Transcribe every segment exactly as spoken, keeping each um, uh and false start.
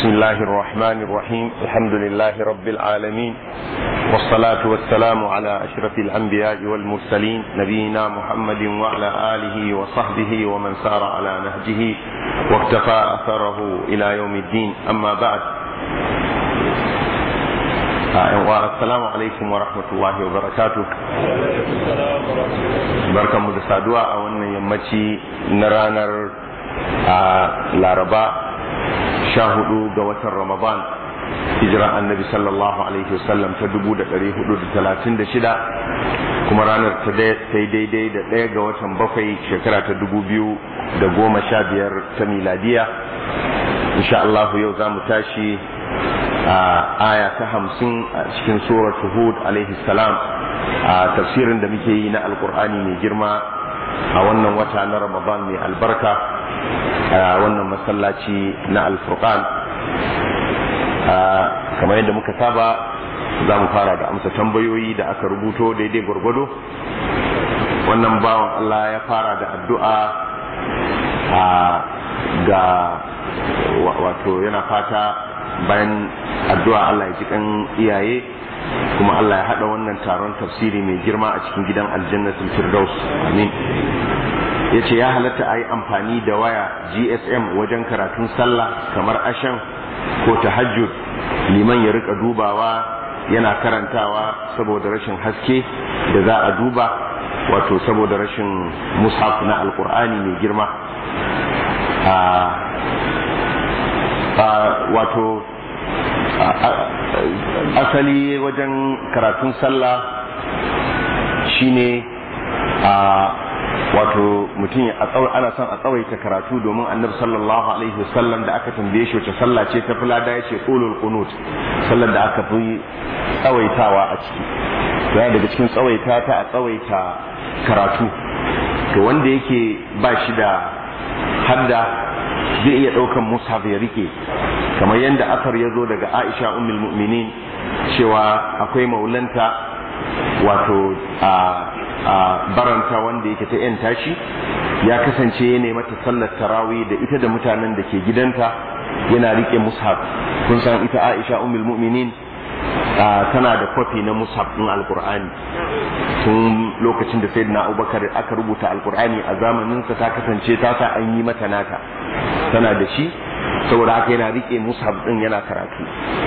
بسم الله الرحمن الرحيم الحمد لله رب العالمين والصلاة والسلام على أشرف الأنبياء والمرسلين نبينا محمد وعلى آله وصحبه ومن سار على نهجه واقتفى أثره إلى يوم الدين أما بعد السلام عليكم ورحمة الله وبركاته بركة مدسادوا أولا يمتي نرانر لاربا شاهدوا قوة رمضان hijira annabi sallallahu alaihi wasallam ta dubu da ɗari hudu da talatin da shida kuma ranar ta yi daidai da ɗaya ga watan bakwai shekara ta dubu biyu da goma sha biyar ta miladiya. insha Allah yau za mu tashi a aya ta hamsin a cikin suratu hud alaihi salam a tafsirin da muke yi na alkur'ani mai girma a wannan wata na ramadan mai albarka a wannan masallaci na alfurqan. kamar yadda muka saba za mu fara da amsa tambayoyi da aka rubuto daidai gwargwado. wannan bawan Allah ya fara da addu'a ga wato yana fata bayan addu'a Allah ya ji kan iyaye kuma Allah ya hada wannan taron tafsiri mai girma a cikin gidan aljannatul firdaus amin. yace ya halatta ayi amfani da waya G S M wajen karatun sallah kamar ashan ko tahajjud, liman ya rika dubawa yana karantawa saboda rashin haske da za a duba, wato saboda rashin mushaf na alkur'ani mai girma. wato asali wajen karatun sallah shine a wato mutum ana son a tsawaita karatu domin annabi sallallahu alaihi wasallam da aka tambaye shi wace sallah ce ta fulada ya ce qulul qunut, sallar da aka fi tsawaitawa a ciki. to yana daga cikin tsawaita ta a tsawaita karatu. to wanda yake ba shi da hadda zai iya daukan mushaf ya rike, kamar yadda asar ya zo daga Aisha ummul mu'minin cewa akwai maulanta wato a a baranta wanda yake ta yan tashi ya kasance ya mata sallar tarawih da ita da mutanen da ke gidanta yana rike mushaf. kun san ita Aisha ummul mu'minin tana da kwafi na mushaf din alqur'ani tun lokacin da sayyidina Abubakar aka rubuta alqur'ani a zamanin sa ta kasance ta sa an yi mata nata tana da shi, saboda haka yana rike mushaf din yana karatu.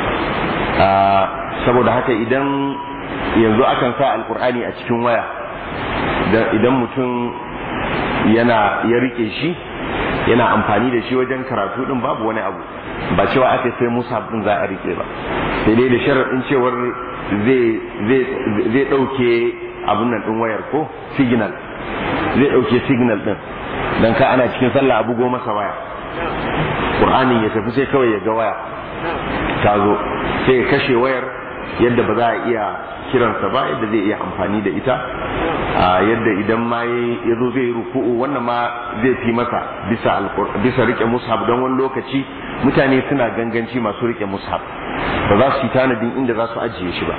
saboda haka idan yanzu akan sa alqur'ani a cikin waya idan mutum yana ya rike shi yana amfani da shi wajen karatu din babu wani abu, ba cewa aka sai mushaf din za a rike ba, sai dai da sharadin cewar zai zai zai dauke abun nan din wayar ko signal, zai dauke signal din dan ka ana cikin sallah abu go masa waya Qur'anin ya tafi sai kawai ya ga waya ta zo sai ya kashe wayar yadda ba za a iya kiransa ba, yadda zai iya amfani da ita, yadda idan ma ya zo zai ruku'u wannan ma zai fi masa bisa bisa rike mushaf. don wani lokaci mutane suna ganganci masu rike mushaf ba za su yi tanadin inda za su ajiye shi ba,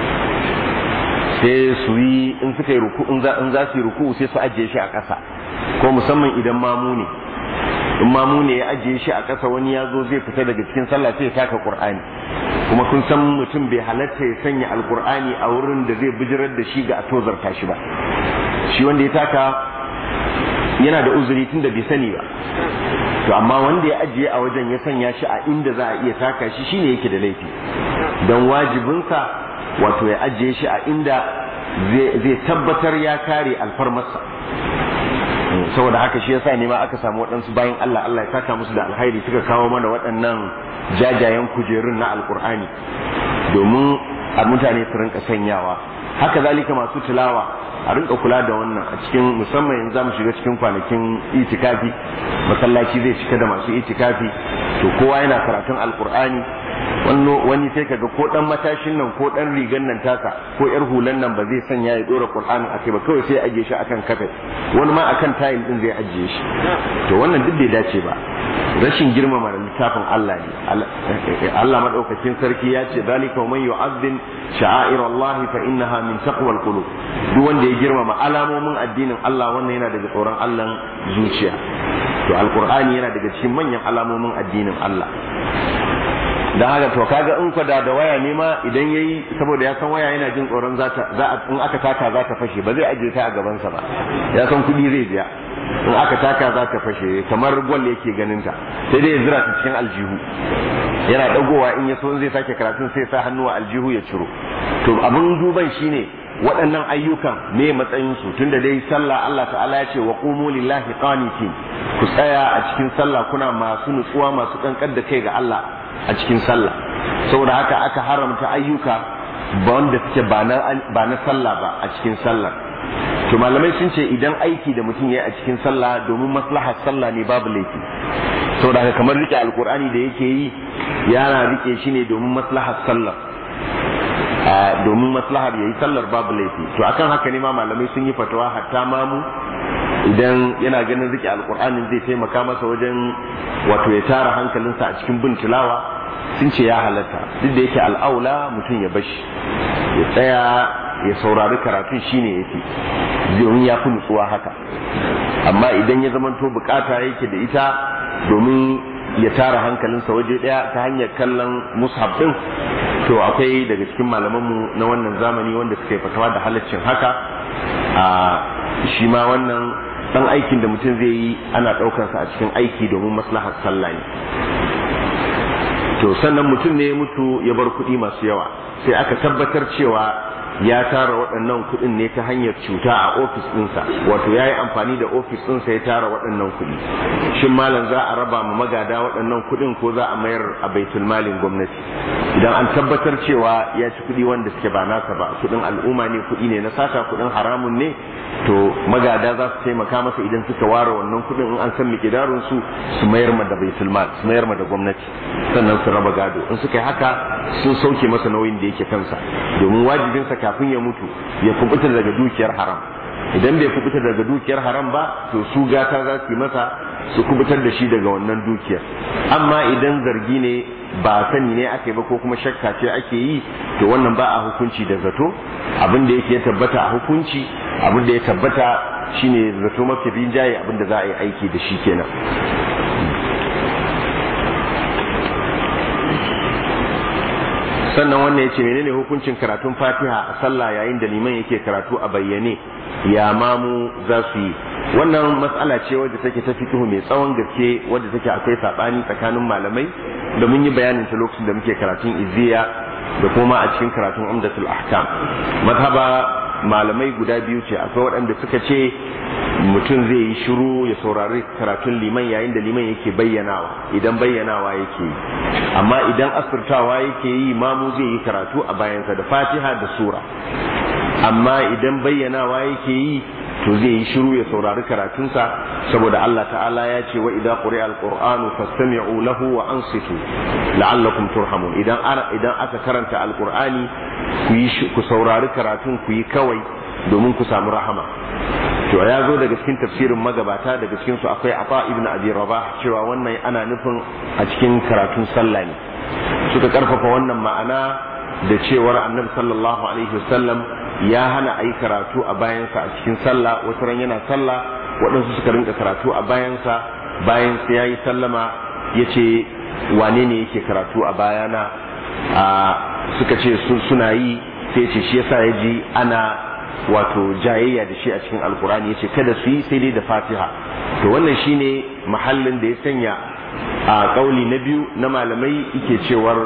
sai su yi in suka yi ruku'u in za su yi ruku'u sai su ajiye shi a ƙasa, ko musamman idan mamu ne in mamu ne ya ajiye shi a ƙasa wani ya zo zai fita daga cikin sallah sai ya taka Qur'ani, kuma kun san mutum bai halatta ya sanya alqur'ani a wurin da zai bijirar da shi ga atozarta shi ba. shi wanda ya taka yana da uzuri tunda bai sani ba, to amma wanda ya ajiye a wajen ya sanya shi a inda za a iya taka shi shine yake da laifi, don wajibinsa wato ya ajiye shi a inda zai tabbatar ya kare alfarmarsa. saboda haka shi yasa ne ma aka samu waɗansu bayan Allah Allah ya saka musu da alkhairi suka kawo mana waɗannan jajayen kujerun na alkur'ani domin a mutane su rinka sanyawa. haka zalika masu tilawa a rinka kula da wannan a cikin musamman yanzu zamu shiga cikin kwanakin itikafi, masallaci zai cika da masu itikafi, to kowa yana karatun alkur'ani. wani sai kaga ko dan matashin nan ko dan rigan nan taka ko yar hulan nan ba zai sanya ya dora Qur'ani akai ba, kawai sai ajiye shi akan kafet, wani ma akan tile din zai ajiye shi. to wannan duk bai dace ba, rashin girmama littafin Allah ne. Allah madaukakin sarki ya ce zalika man yu'azzim sha'air Allah fa innaha min taqwal qulub, duk wanda ya girmama alamomin addinin Allah wannan yana daga tsoron Allah zuciya. to alqur'ani yana daga cikin manyan alamomin addinin Allah. dan haka to kaga in kwada da waya ne ma idan yayi saboda ya san waya yana jin tsoron za ta za in aka taka za ta fashe ba zai aje ta a gaban sa ba ya san kudi zai biya in aka taka za ta fashe kamar gwal yake ganin ta sai dai ya zira ta cikin aljihu yana dagowa in ya so zai sake karatun sai sa hannu a aljihu ya ciro to abin duban shine waɗannan ayyukan me matsayin su tunda dai sallah Allah ta'ala ya ce wa qumu lillahi qanitin ku tsaya a cikin sallah kuna masu nutsuwa masu kankar da kai ga Allah a cikin sallah saboda haka aka haramta ayyuka ba wanda suke ba na ba na sallah ba a cikin sallah to malamai sun ce idan aiki da mutum yayi a cikin sallah domin maslahar sallah ne babu laifi saboda haka kamar rike alqur'ani da yake yi yana rike shi ne domin maslahar sallah domin maslahar yayi sallar babu laifi to akan haka ne ma malamai sun yi fatawa hatta mamu idan yana ganin rike alqur'anin zai taimaka masa wajen wato ya tara hankalinsa a cikin bin tilawa sun ce ya halatta duk da yake al'aula mutum ya bashi ya tsaya ya saurari karatun shine yake domin ya fi nutsuwa haka amma idan ya zamanto bukata yake da ita domin ya tara hankalinsa waje daya ta hanyar kallon mushaf din to akwai daga cikin malamanmu na wannan zamani wanda suka yi fatawa da halaccin haka a shi ma wannan dan aikin da mutum zai yi ana daukar sa a cikin aiki domin maslahar sallah ne to sannan mutum ne ya mutu ya bar kuɗi masu yawa sai aka tabbatar cewa ya tara waɗannan kuɗin ne ta hanyar cuta a ofis ɗinsa wato ya yi amfani da ofis ɗinsa ya tara waɗannan kuɗi shin malam za a raba ma magada waɗannan kuɗin ko za a mayar a baitul malin gwamnati idan an tabbatar cewa ya ci kuɗi wanda suke ba nasa ba kuɗin al'umma ne kuɗi ne na sata kuɗin haramun ne to magada za su taimaka masa idan suka ware wannan kuɗin in an san miƙidarun su su mayar ma da baitul mal su mayar ma da gwamnati sannan su raba gado in suka yi haka sun sauke masa nauyin da yake kansa domin wajibinsa kafin ya mutu ya kubuta daga dukiyar haram idan bai kubuta daga dukiyar haram ba to su gata za su yi masa su kubutar da shi daga wannan dukiyar amma idan zargi ne ba sani ne ake ba ko kuma shakka ce ake yi to wannan ba a hukunci da zato abin da yake tabbata a hukunci abin da ya tabbata shine zato mafi rinjaye abin da za a yi aiki da shi kenan sannan wannan yace menene hukuncin karatun Fatiha a sallah yayin da liman yake karatu a bayyane ya mamu za su yi wannan matsala ce wadda take ta fiqhu mai tsawon gaske wadda take akwai sabani tsakanin malamai da mun yi bayanin ta lokacin da muke karatun izziya da kuma a cikin karatun umdatul ahkam mazhaba malamai guda biyu ce akwai waɗanda suka ce mutum zai yi shiru ya saurari karatun liman yayin da liman yake bayyanawa idan bayyanawa yake yi amma idan asirtawa yake yi mamu zai yi karatu a bayansa da fatiha da sura amma idan bayyanawa yake yi to zai yi shiru ya saurari karatunsa saboda Allah ta'ala ya ce wa idza quri'a al-qur'anu fastami'u lahu wa ansitu la'allakum turhamun idan idan aka karanta al-qur'ani ku yi ku saurari karatun ku yi kawai domin ku samu rahama to ya zo daga cikin tafsirin magabata daga cikin su akwai Ata ibn Abi Rabah cewa wannan ana nufin a cikin karatun sallah ne suka karfafa wannan ma'ana da cewar Annabi sallallahu alaihi wasallam ya hana ayi karatu a bayansa a cikin sallah wata ran yana sallah waɗansu suka rinka karatu a bayansa bayan sai yayi sallama yace wane ne yake karatu a bayana a suka ce suna yi sai ce shi yasa yaji ana wato jayayya da shi a cikin alkurani yace kada su yi sai dai da fatiha to wannan shine mahallin da ya sanya a kauli na biyu na malamai yake cewar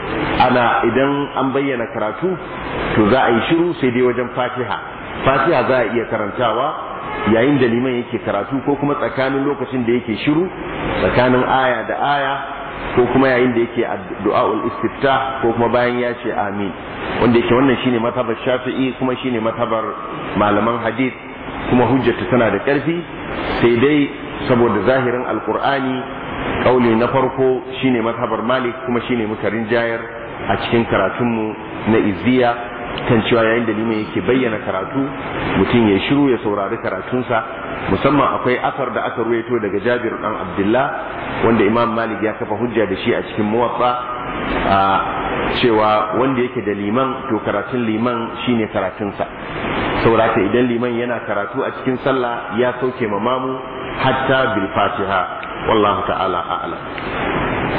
ana idan an bayyana karatu to za a yi shiru sai dai wajen fatiha fatiha za a iya karantawa yayin da liman yake karatu ko kuma tsakanin lokacin da yake shiru tsakanin aya da aya ko kuma yayin da yake du'aul istiftah ko kuma bayan ya ce amin wanda yake wannan shine matabar Shafi'i kuma shine matabar malaman hadith kuma hujjata tana da ƙarfi sai dai saboda zahirin alqur'ani kauli na farko shine matabar Malik kuma shine muka rinjayar a cikin karatunmu na izziya kan cewa yayin da liman yake bayyana karatu mutum ya shiru ya saurari karatunsa musamman akwai asar da aka ruwaito daga Jabir dan Abdullah wanda Imam Malik ya kafa hujja da shi a cikin Muwatta a cewa wanda yake da liman to karatun liman shine karatunsa saboda idan liman yana karatu a cikin sallah ya sauke mamamu hatta bil Fatiha wallahu ta'ala a'lam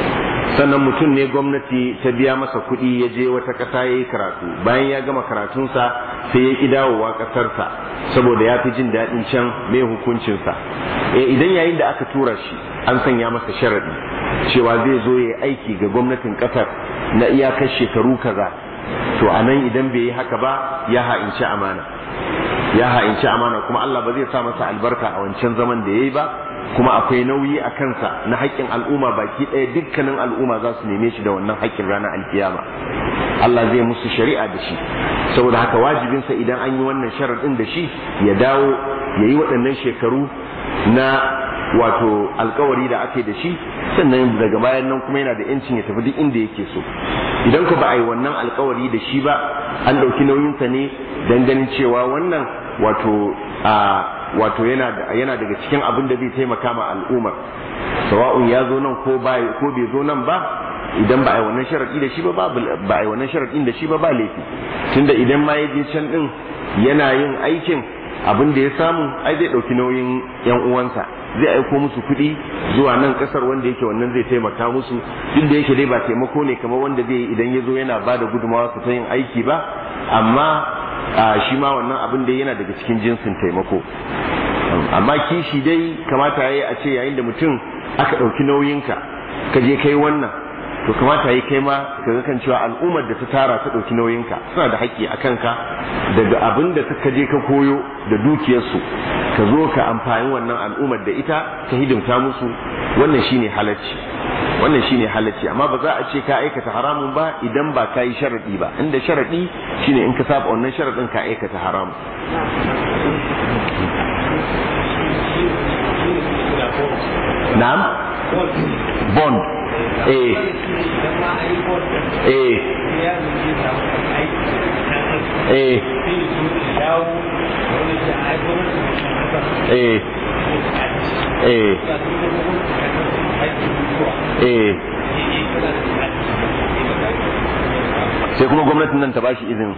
sannan mutum ne gwamnati ta biya masa kuɗi ya je wata ƙasa ya yi karatu, bayan ya gama karatunsa sai ya ƙi dawowa ƙasarsa saboda ya fi jin daɗin can, mai hukuncinsa. E, idan yayin da aka tura shi an sanya masa sharaɗi cewa zai zo ya aiki ga gwamnatin ƙasar na iyakar shekaru kaza, to a nan idan bai yi haka ba ya ha'inci amana ya ha'inci amana kuma Allah ba zai sa masa albarka a wancan zaman da ya yi ba, kuma akwai nauyi a kansa na haƙƙin al'umma baki ɗaya, dukkanin al'umma za su neme shi da wannan haƙƙin ranar alkiyama. Allah zai musu shari'a da shi, saboda haka wajibinsa idan an yi wannan sharaɗin da shi ya dawo ya yi waɗannan shekaru na wato alkawari da ake da shi, sannan daga bayan nan kuma yana da yancin ya tafi duk inda yake so. Idan ku ba a yi wannan alkawari da shi ba, an ɗauki nauyinsa ne don ganin cewa wannan wato a wato yana yana daga cikin abin da zai taimaka ma al'ummar, sawa'un ya zo nan ko ba ko bai zo nan ba, idan ba a yi wannan sharadi da shi ba ba a yi wannan sharadin da shi ba ba laifi, tunda idan ma ya je can din yana yin aikin abin da ya samu ai zai dauki nauyin yan uwansa, zai aiko musu kuɗi zuwa nan kasar wanda yake wannan zai taimaka musu, duk da yake dai ba taimako ne kamar wanda zai yi idan ya zo yana ba da gudunmawa ta yin aiki ba, amma a shi ma wannan abin da yana daga cikin jinsin taimako. Amma kishi dai kamata yayi a ce yayin da mutum aka ɗauki nauyinka ka je kai wannan, to kamata yayi kai ma ka ga kan cewa al'ummar da ta tara ta ɗauki nauyinka suna da haƙƙi a kanka, daga abin da suka je ka koyo da dukiyarsu ka zo ka amfani wannan al'ummar da ita ka hidimta musu, wannan shine halacci wannan shine halacci amma ba za a ce ka aikata haramun ba idan ba ka yi sharadi ba, inda sharadi shine in ka saba wannan sharadin ka aikata haramun. Na'am, bond eh eh eh eh eh eh sai kuma gwamnatin nan ta bashi izini.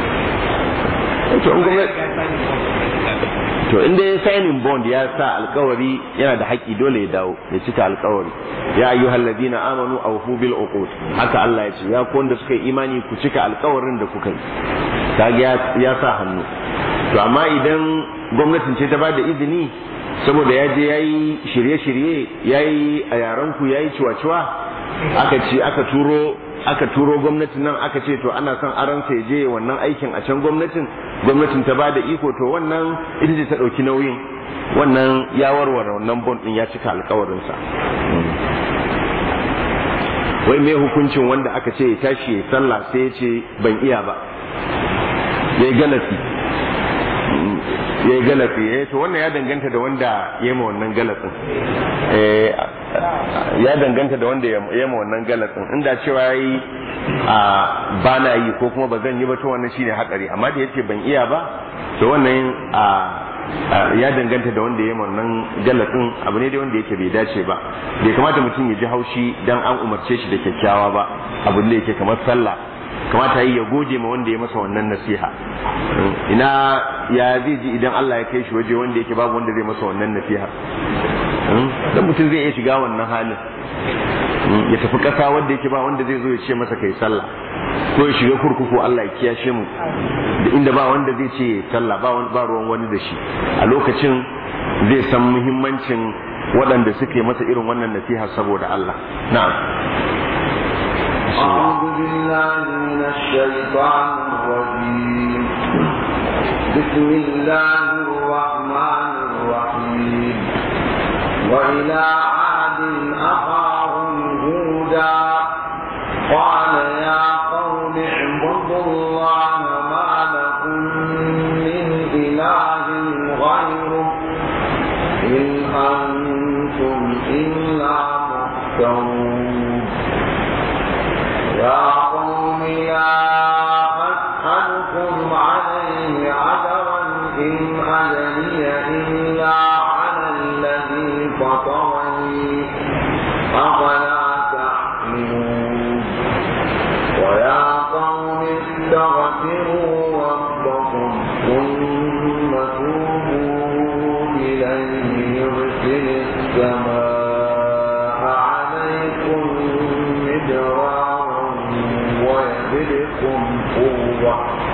To in gwamnati to inda ya signing bond ya sa alkawari yana da haƙƙi dole ya dawo ya cika alkawari. Ya ayyuhal ladina amanu awfu bil uqud, haka Allah ya ce ya ku wanda suka yi imani ku cika alkawarin da kuka yi, kaga ya sa hannu. To amma idan gwamnatin ce ta ba da izini saboda ya je yayi shirye-shirye yayi a yaran ku yayi ciwa-ciwa, aka ce aka turo aka turo gwamnatin nan aka ce to ana son aran sai je wannan aikin a can gwamnatin gwamnatin ta bada iko, to wannan ita ce ta dauki nauyin wannan, ya warware wannan bond din ya cika alƙawarin sa. Wai me hukuncin wanda aka ce ya tashi ya sallah sai ya ce ban iya ba, yayi galati yayi galati eh to wannan ya danganta da wanda ya ma wannan galatin eh ya danganta da wanda ya ma wannan galatin, inda cewa yayi a bana yi ko kuma bazan yi ba to wannan shine hatsari, amma da yace ban iya ba to wannan a ya danganta da wanda ya ma wannan galatin, abu ne da wanda yake bai dace ba, bai kamata mutum ya ji haushi dan an umarce shi da kyakkyawa ba, abu ne yake kamar sallah kamata yi ya gode ma wanda ya masa wannan nasiha. Ina ya zai ji idan Allah ya kai shi waje wanda yake babu wanda zai masa wannan nasiha, dan mutum zai iya shiga wannan halin ya tafi kasa wanda yake ba wanda zai zo ya ce masa kai sallah, ko ya shiga kurkuku Allah ya kiyashe mu da inda ba wanda zai ce sallah ba ba ruwan wani da shi, a lokacin zai san muhimmancin waɗanda suke masa irin wannan nasiha saboda Allah. Na'am. أعوذ بالله من الشيطان الرجيم. بسم الله الرحمن الرحيم. وإلى عاد أخاهم هودا قال يا قوم اعبدوا الله ما لكم من إله غيره إن أنتم إلا مفترون. يا قوم لا أسألكم عليه أجرا إن أجري إلا على الذي فطرني أفلا تعقلون. ويا قوم استغفروا ربكم ثم توبوا إليه يرسل السماء عليكم ويزدكم قوة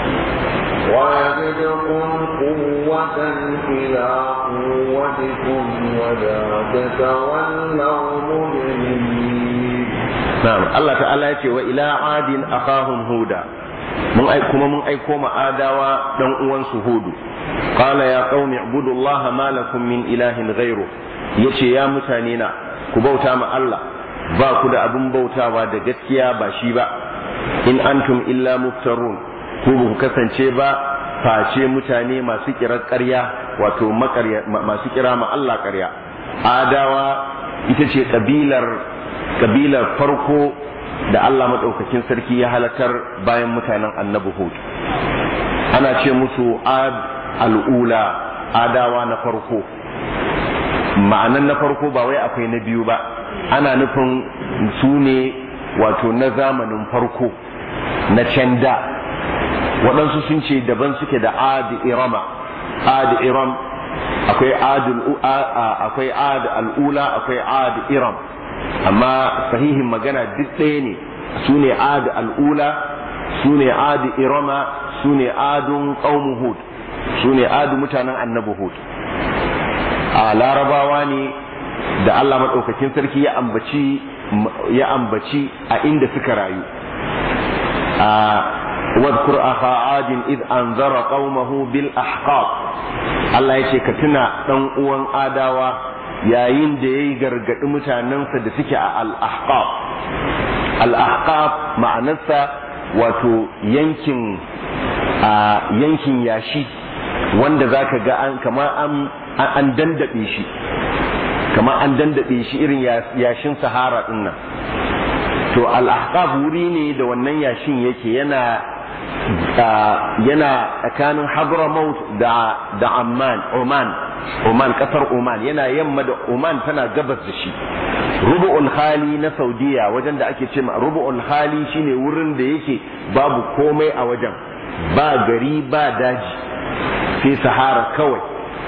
ويزدكم قوة إلى قوتكم ولا تتولوا مجرمين. نعم الله تعالى يقول وإلى عاد أخاهم هودا mun ai kuma mun aiko ma adawa dan uwansu hudu qala ya qaumi ibudullaha ma lakum min ilahin ghayru yace ya mutane na ku bauta ma Allah ba ku da abin bautawa da gaskiya ba shi ba in antum illa muftarun ku ba ku kasance ba face mutane masu kirar ƙarya wato masu kira ma Allah ƙarya. Adawa ita ce kabilar kabilar farko da Allah madaukakin sarki ya halakar bayan mutanen annabi Hud. Ana ce musu ad al'ula, adawa na farko. Ma'anan na farko ba wai akwai na biyu ba, ana nufin su ne wato na zamanin farko na can da. Waɗansu sun ce daban suke da ad irama, ad iram akwai ad akwai ad al'ula akwai ad iram, amma sahihin magana duk ɗaya ne. su ne ad al'ula, su ne ad irama, su ne adun qaumu hud, su ne adu mutanen annabi hud. A larabawa ne da Allah maɗaukakin sarki ya ambaci ya ambaci a inda suka rayu. a wadkur akha adin id anzara qaumahu bil ahqab, Allah yace ka tuna dan uwan adawa yayin da yayi gargadi mutanensa da suke a al ahqab. al ahqab ma'anarsa wato yankin a yankin yashi wanda zaka ga an kamar an an dandabe shi kamar an dandabe shi irin yashin sahara din nan. To al ahqab wuri ne da wannan yashin yake yana yana tsakanin Hadramaut da da Amman, Oman, Oman kasar Oman yana yamma da Oman, tana gabas da shi. Rubu'ul Khali na Saudiya wajen da ake cewa Rubu'ul Khali shine wurin da yake babu komai a wajen, ba gari ba daji sai sahara kawai,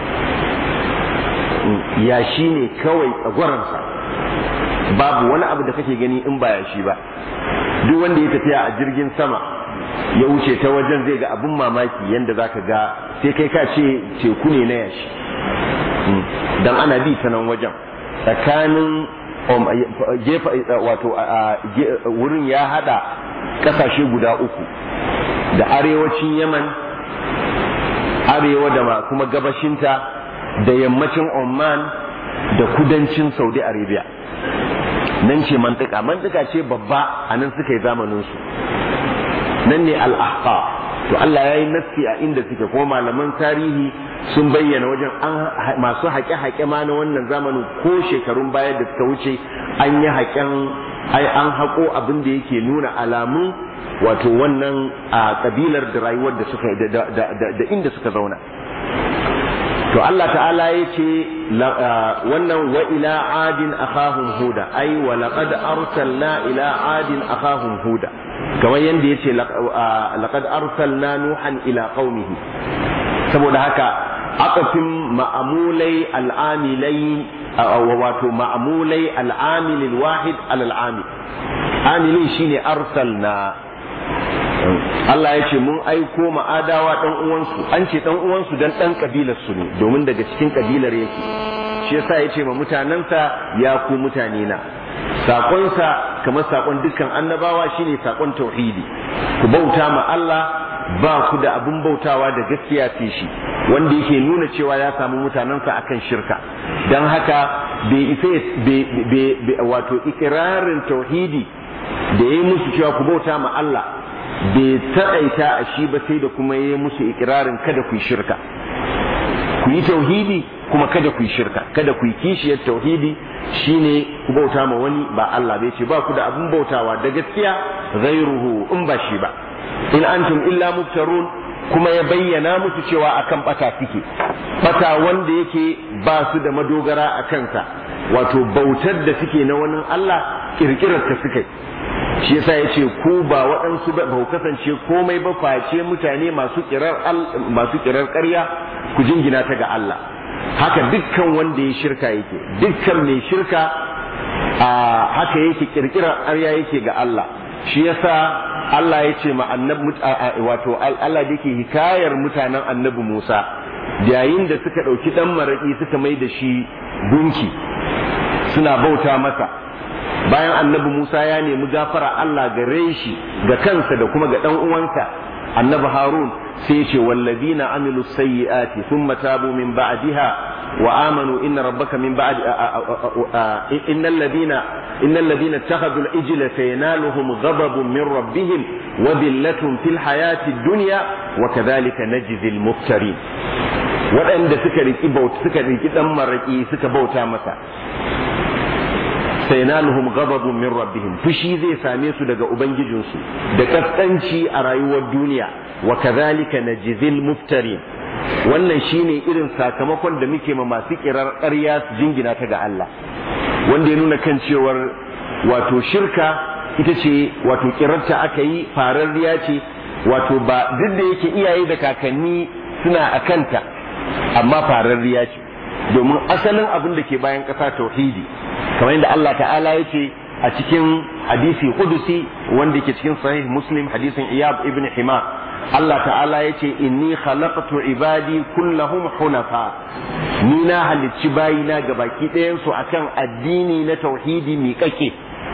yashi ne kawai tsagwaransa, babu wani abu da kake gani in ba yashi ba. Duk wanda ya tafiya a jirgin sama ya wuce ta wajen zai ga abin mamaki yanda zaka ga sai kai ka ce teku ne na yashi, dan ana bi ta nan wajen tsakanin gefe wato wurin ya hada kasashe guda uku da arewacin Yaman, arewa da kuma gabashinta, da yammacin Oman da kudancin Saudi Arabia. Nan ce mantika mantika ce babba, a nan suka yi zamaninsu, nan ne al-ahqaf. To Allah ya yi nassi a inda suke, kuma malaman tarihi sun bayyana wajen an masu haƙe-haƙe ma na wannan zamanin ko shekarun baya da suka wuce an yi haƙen ai an haƙo abin da yake nuna alamun wato wannan a kabilar da rayuwar da suka da inda suka zauna. To Allah ta'ala ya ce wannan wa ila adin akhahum huda, ai wa laqad arsalna ila adin akhahum huda, kamar yanda yace laqad arsalna nuhan ila qaumihi. Saboda haka aqafin ma'amulai al'amilai wato ma'amulai al'amil wahid ala al'amil, amilin shine arsalna. Allah ya ce mun aiko ma'adawa dan uwansu, an ce dan uwansu dan dan kabilar su ne, domin daga cikin kabilar yake. Shi yasa ya ce ma mutanansa ya ku mutane na. Sakonsa kamar sakon dukkan annabawa shine sakon tauhidi, ku bauta ma Allah, ba ku da abin bautawa da gaskiya ce shi, wanda yake nuna cewa ya samu mutanansa akan shirka. Dan haka bai isa wato ikirarin tauhidi da yayi musu cewa ku bauta ma Allah bai taƙaita a shi ba, sai da kuma ya yi musu ikirarin kada ku yi shirka, ku yi tauhidi kuma kada ku yi shirka, kada ku yi kishiyar tauhidi shine ku bauta ma wani ba Allah bai ce ba ku da abin bautawa da gaskiya ghairuhu in ba shi ba, in antum illa muftarun. Kuma ya bayyana musu cewa akan bata suke, bata wanda yake ba su da madogara a kansa, wato bautar da suke na wani Allah kirkirar ta suke. Shi yasa yace ku ba waɗansu ba ku kasance komai ba face mutane masu kirar masu kirar ƙarya ku jingina ta ga Allah. Haka dukkan wanda ya shirka yake, dukkan mai shirka a haka yake kirkirar ƙarya yake ga Allah. Shi yasa Allah ya ce ma annabi wato Allah da yake hikayar mutanen annabi Musa yayin da suka dauki dan maraki suka mai da shi gunki suna bauta masa bayan annabi Musa ya nemi gafara Allah gare shi ga kansa da kuma ga dan uwansa annabi Harun sai ce wallazina amilu sayyiati thumma tabu min ba'daha wa amanu inna rabbaka min ba'd innal ladina innal ladina ittakhadhu al-ijla sayanaluhum ghadabun min rabbihim wa dhillatun fil hayati ad-dunya wa kadhalika najzi al-muftarin waɗanda suka riki bauta suka riki dan maraki suka bauta masa sayanaluhum ghadabun min rabbihim fushi zai same su daga ubangijinsu da kaskanci a rayuwar duniya wa kadhalika najzil muftarin wannan shine irin sakamakon da muke ma masu kirar ƙarya su jingina ta ga Allah wanda ya nuna kan cewar wato shirka ita ce wato kirarta aka yi fararriya ce wato ba duk da yake iyaye da kakanni suna akanta amma fararriya ce domin asalin abin da ke bayan ƙasa tauhidi kamar yadda Allah ta'ala ya ce a cikin hadisi qudusi wanda yake cikin sahih muslim hadisin iyab ibn hima Allah ta'ala ya ce inni khalaqtu ibadi kullahum hunafa ni na halicci bayina ga baki ɗayan su akan addini na tauhidi miƙaƙe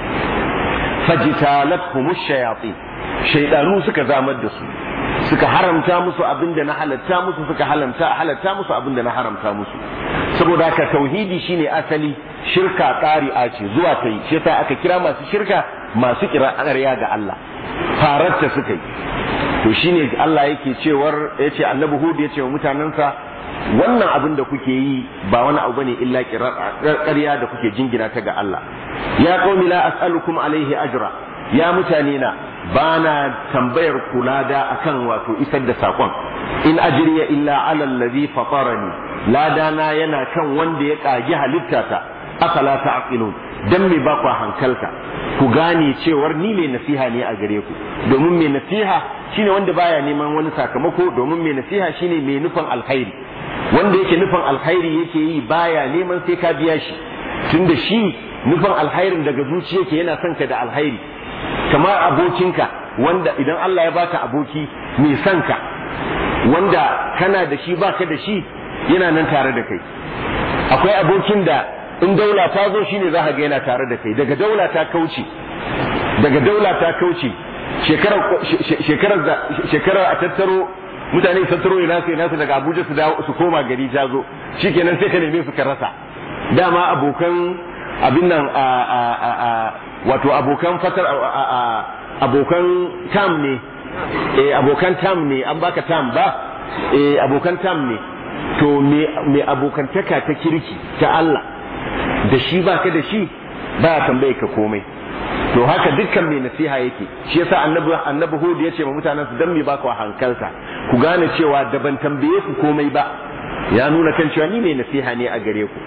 fajtalathum ash-shayatin shaydanu suka zamar da su suka haramta musu abinda na halatta musu suka halamta halatta musu abinda na haramta musu saboda haka tauhidi shine asali shirka ƙari'a ce zuwa ta yi shi yasa aka kira masu shirka masu kira ƙarya ga Allah fararta suka yi to shine Allah yake cewar yace annabi Hud yace wa mutanansa wannan abin da kuke yi ba wani abu bane illa ƙarya da kuke jingina ta ga Allah ya qaumi la as'alukum alaihi ajra ya mutane na bana tambayar kula da akan wato isar da sakon in ajriya illa ala allazi fatarani ladana yana kan wanda ya kage halittata afala ta'qilun dan me ba ku hankalta ku gane cewar ni mai nasiha ne a gare ku domin mai nasiha shine wanda baya neman wani sakamako domin mai nasiha shine mai nufin alkhairi wanda yake nufin alkhairi yake yi baya neman sai ka biya shi tunda shi nufin alkhairin daga zuciya yake yana son ka da alkhairi kamar abokinka wanda idan Allah ya baka aboki mai son ka wanda kana da shi baka da shi yana nan tare da kai akwai abokin da in daula ta zo shine za ka ga yana tare da kai daga daula ta kauce daga daula ta kauce shekarar shekarar shekarar a tattaro mutane su tattaro ina sai nasu daga Abuja su dawo su koma gari ta zo shikenan sai ka neme su ka rasa dama abokan abin nan a a a wato abokan fatar abokan tam ne eh abokan tam ne an baka tam ba eh abokan tam ne to me me abokantaka ta kirki ta Allah da shi baka da shi ba tambaye ka komai to haka dukkan mai nasiha yake shi yasa annabi annabi Hud ya ce ma mutanen su dan me baka wa hankalta ku gane cewa da ban tambaye ku komai ba ya nuna kan cewa ni mai nasiha ne a gare ku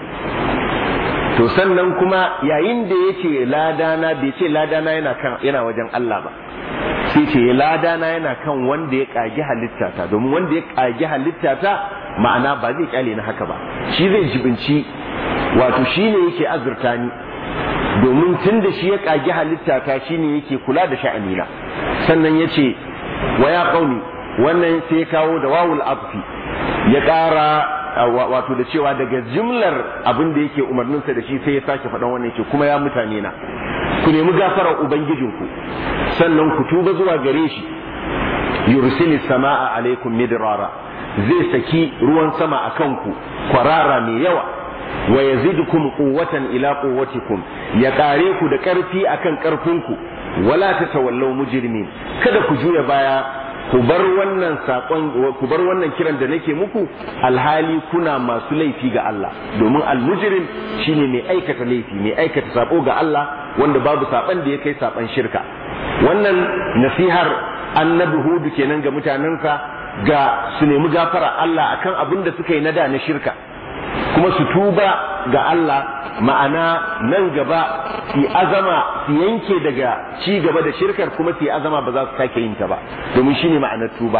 to sannan kuma yayin da yake ladana bai ce ladana yana kan yana wajen Allah ba sai ce ladana yana kan wanda ya kage halittata domin wanda ya kage halittata ma'ana ba zai kyale ni haka ba shi zai jibinci wato shine yake azurta ni domin tunda shi ya kage halittata shine yake kula da sha'anina sannan yace wa ya qaumi wannan sai kawo da wawul atfi ya ƙara wato da cewa daga jimlar abin da yake umarninsa da shi sai ya sake faɗan wannan yake kuma ya mutane na ku nemi gafarar ubangijinku sannan ku tuba zuwa gare shi yursilis samaa alaikum midrara zai saki ruwan sama akan ku kwarara mai yawa wa yazidukum quwwatan ila quwwatikum ya kare ku da karfi akan karfinku wala tatawallaw mujrimin kada ku juya baya ku bar wannan sakon ku bar wannan kiran da nake muku alhali kuna masu laifi ga Allah domin almujrim shine mai aikata laifi mai aikata sako ga Allah wanda babu saban da ya kai saban shirka wannan nasihar annabi Hud kenan ga mutanensa ga su nemi gafara Allah akan abin da suka yi na da na shirka kuma su tuba ga Allah ma'ana nan gaba su azama su yanke daga ci gaba da shirkar kuma su azama ba za su sake yin ta ba domin shine ma'anar tuba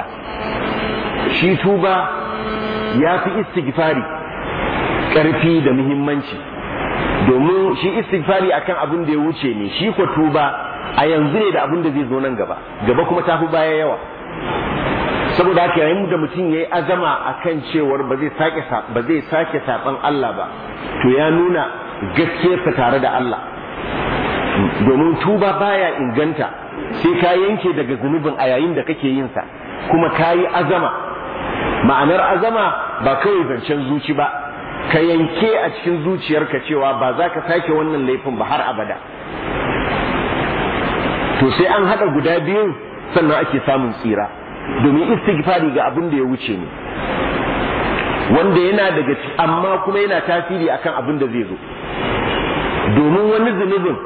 shi tuba ya fi istighfari karfi da muhimmanci domin shi istighfari akan abin da ya wuce ne shi ko tuba a yanzu ne da abin da zai zo nan gaba gaba kuma tafi baya yawa saboda haka yayin da mutum yayi azama akan cewar ba zai sake ba zai sake saban Allah ba to ya nuna gaskiyarsa tare da Allah domin tuba baya inganta sai ka yanke daga zunubin a yayin da kake yin sa kuma kayi azama ma'anar azama ba kawai zancen zuci ba ka yanke a cikin zuciyarka cewa ba za ka sake wannan laifin ba har abada to sai an haɗa guda biyun sannan ake samun tsira domin istighfari ga abin da ya wuce ne wanda yana daga amma kuma yana tasiri akan abin da zai zo domin wani zunubin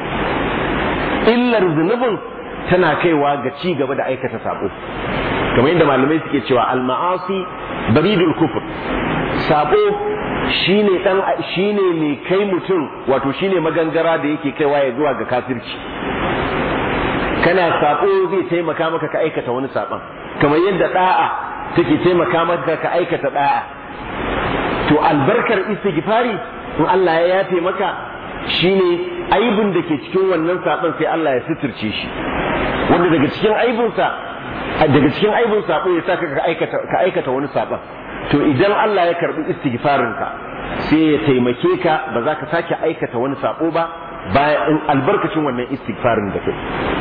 illar zunubin tana kaiwa ga ci gaba da aikata sabo kamar yadda malamai suke cewa al-ma'asi baridul kufr sabo shine dan shine mai kai mutum wato shine magangara da yake kaiwa ya zuwa ga kafirci kana sabo zai taimaka maka ka aikata wani saban kamar yadda da'a take taimaka maka ka aikata da'a to albarkar istighfari in Allah ya yafe maka shine aibin da ke cikin wannan saban sai Allah ya suturce shi wanda daga cikin aibinsa daga cikin aibin sabo ya saka ka aikata ka aikata wani saban to idan Allah ya karbi istighfarin ka sai ya taimake ka ba za ka sake aikata wani sabo ba bayan albarkacin wannan istighfarin da kai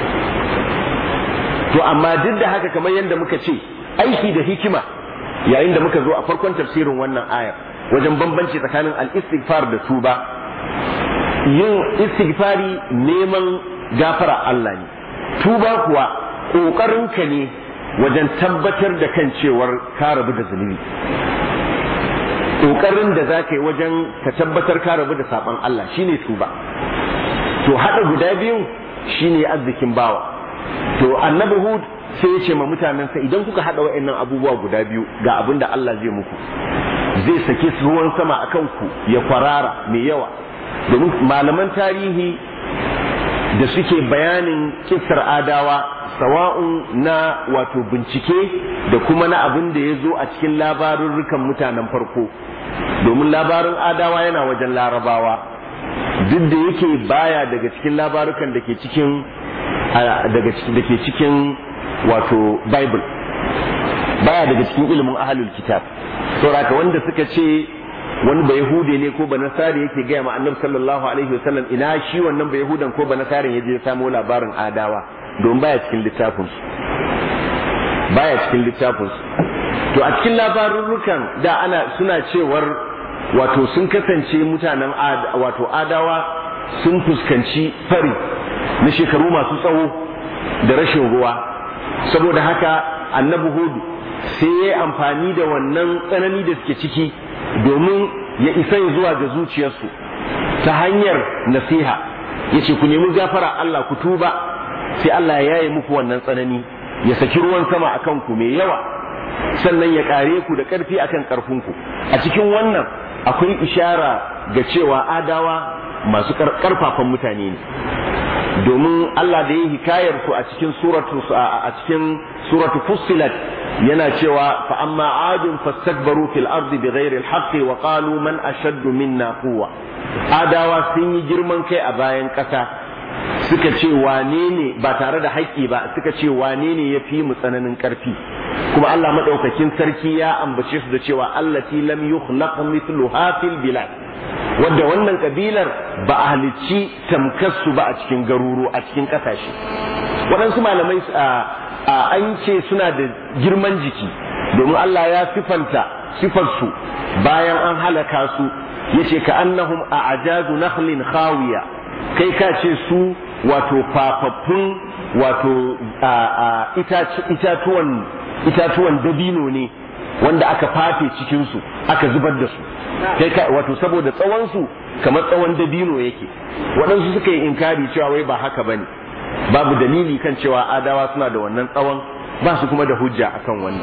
to amma duk da haka kamar yadda muka ce aiki da hikima yayin da muka zo a farkon tafsirin wannan ayar wajen bambanci tsakanin al-istighfar da tuba yin istighfari neman gafara Allah ne tuba kuwa kokarin ka ne wajen tabbatar da kan cewar ka rabu da zunubi kokarin da zaka yi wajen ka tabbatar ka rabu da saban Allah shine tuba to hada guda biyu shine arzikin bawa to annabi Hud sai ya ce ma mutanensa idan kuka hada wa'annan abubuwa guda biyu ga abin da Allah zai muku zai sake ruwan sama akan ku ya kwarara mai yawa domin malaman tarihi da suke bayanin kissar adawa sawa'un na wato bincike da kuma na abin da ya zo a cikin labarurrukan mutanen farko domin labarin adawa yana wajen larabawa duk da yake baya daga cikin labarukan da ke cikin daga cikin da ke cikin wato bible baya daga cikin ilimin ahlul kitab saboda wanda suka ce wani ba yahude ne ko ba nasari yake gaya ma annabi sallallahu alaihi wasallam ina shi wannan ba yahudan ko ba nasarin yaje ya samu labarin adawa don baya cikin littafin su baya cikin littafin su to a cikin labarurrukan da ana suna cewar wato sun kasance mutanen wato adawa sun fuskanci fari na shekaru masu tsawo da rashin ruwa saboda haka annabi hudu sai ya yi amfani da wannan tsanani da suke ciki domin ya isa zuwa ga zuciyarsu ta hanyar nasiha ya ce ku nemi gafara Allah ku tuba sai Allah ya yaye muku wannan tsanani ya saki ruwan sama a kanku mai yawa sannan ya kare ku da ƙarfi akan ƙarfinku a cikin wannan akwai ishara ga cewa adawa masu ƙarfafan mutane ne domin Allah da ya hikayar su a cikin suratu a cikin suratu Fussilat yana cewa fa amma adun fastakbaru fil ardi bighairi alhaqqi wa qalu man ashaddu minna quwwa adawa sun yi girman kai a bayan ƙasa suka ce wane ne ba tare da haƙƙi ba suka ce wane ne yafi mu tsananin ƙarfi kuma Allah madaukakin sarki ya ambace su da cewa allati lam yukhlaq mithluha fil bilad wanda wannan kabilar ba a halicci tamkarsu ba a cikin garuru a cikin kasashe waɗansu malamai an ce suna da girman jiki domin Allah ya sifanta sifarsu bayan an halaka su yace ka annahum a ajazu nakhlin khawiya kai ka ce su wato fafaffun wato itatuwan itatuwan dabino ne wanda aka fafe cikin su aka zubar da su kai ka wato saboda tsawon su kamar tsawon dabino yake waɗansu suka yi inkari cewa wai ba haka bane babu dalili kan cewa adawa suna da wannan tsawon ba su kuma da hujja akan wannan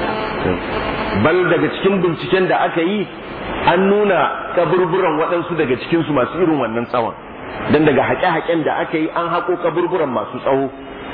bal daga cikin binciken da aka yi an nuna kaburburan waɗansu daga cikin su masu irin wannan tsawon dan daga haƙe-haƙen da aka yi an haƙo kaburburan masu tsawo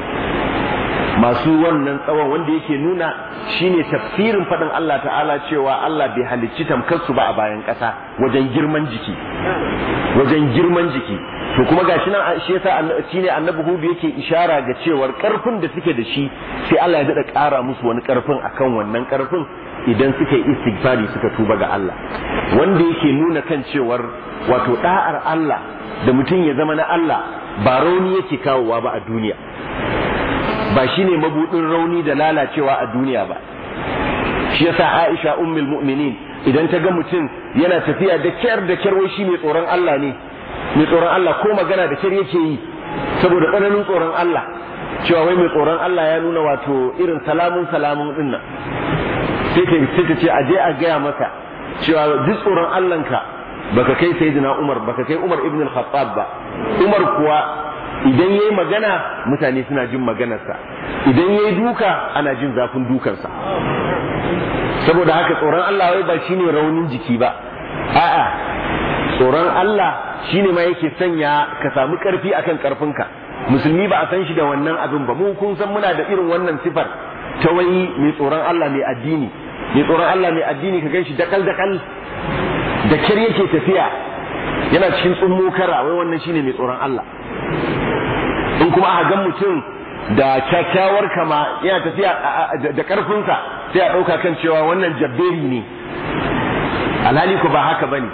masu wannan tsawon wanda yake nuna shine tafsirin faɗin Allah ta'ala cewa Allah bai halicci tamkar su ba a bayan ƙasa wajen girman jiki wajen girman jiki to kuma gashi nan shi yasa shine annabi hudu yake ishara ga cewar karfin da suke da shi sai Allah ya dada ƙara musu wani karfin akan wannan karfin idan suka yi istighfari suka tuba ga Allah, wanda yake nuna kan cewar wato da'ar Allah da mutum ya zama na Allah ba rauni yake kawowa ba a duniya, ba shine mabudin rauni da lalacewa a duniya ba. Shi yasa Aisha ummul mu'minin idan ta ga mutum yana tafiya da kyar da kyar wai shi mai tsoron Allah ne, mai tsoron Allah ko magana da kyar yake yi saboda tsananin tsoron Allah, cewa wai mai tsoron Allah ya nuna wato irin salamun salamun din nan, sai ta sai ta ce a je a gaya masa cewa duk tsoron Allahnka baka kai sayyidina Umar, baka kai Umar ibn al-Khattab ba. Umar kuwa idan yayi magana mutane suna jin maganarsa, idan yayi duka ana jin zafin dukansa. Saboda haka tsoron Allah wai ba shine raunin jiki ba, a'a tsoron Allah shine ma yake sanya ka samu karfi akan karfinka. Musulmi ba a san shi da wannan abin ba, mu kun san muna da irin wannan sifar ta wai mai tsoron Allah mai addini, mai tsoron Allah mai addini ka ganshi dakal dakal da kyar yake tafiya yana cikin tsummo kara, wai wannan shine mai tsoron Allah. In kuma aka ga mutum da kyakkyawar kama yana tafiya da karfinsa sai a ɗauka kan cewa wannan jabberi ne, alhali ko ba haka bane.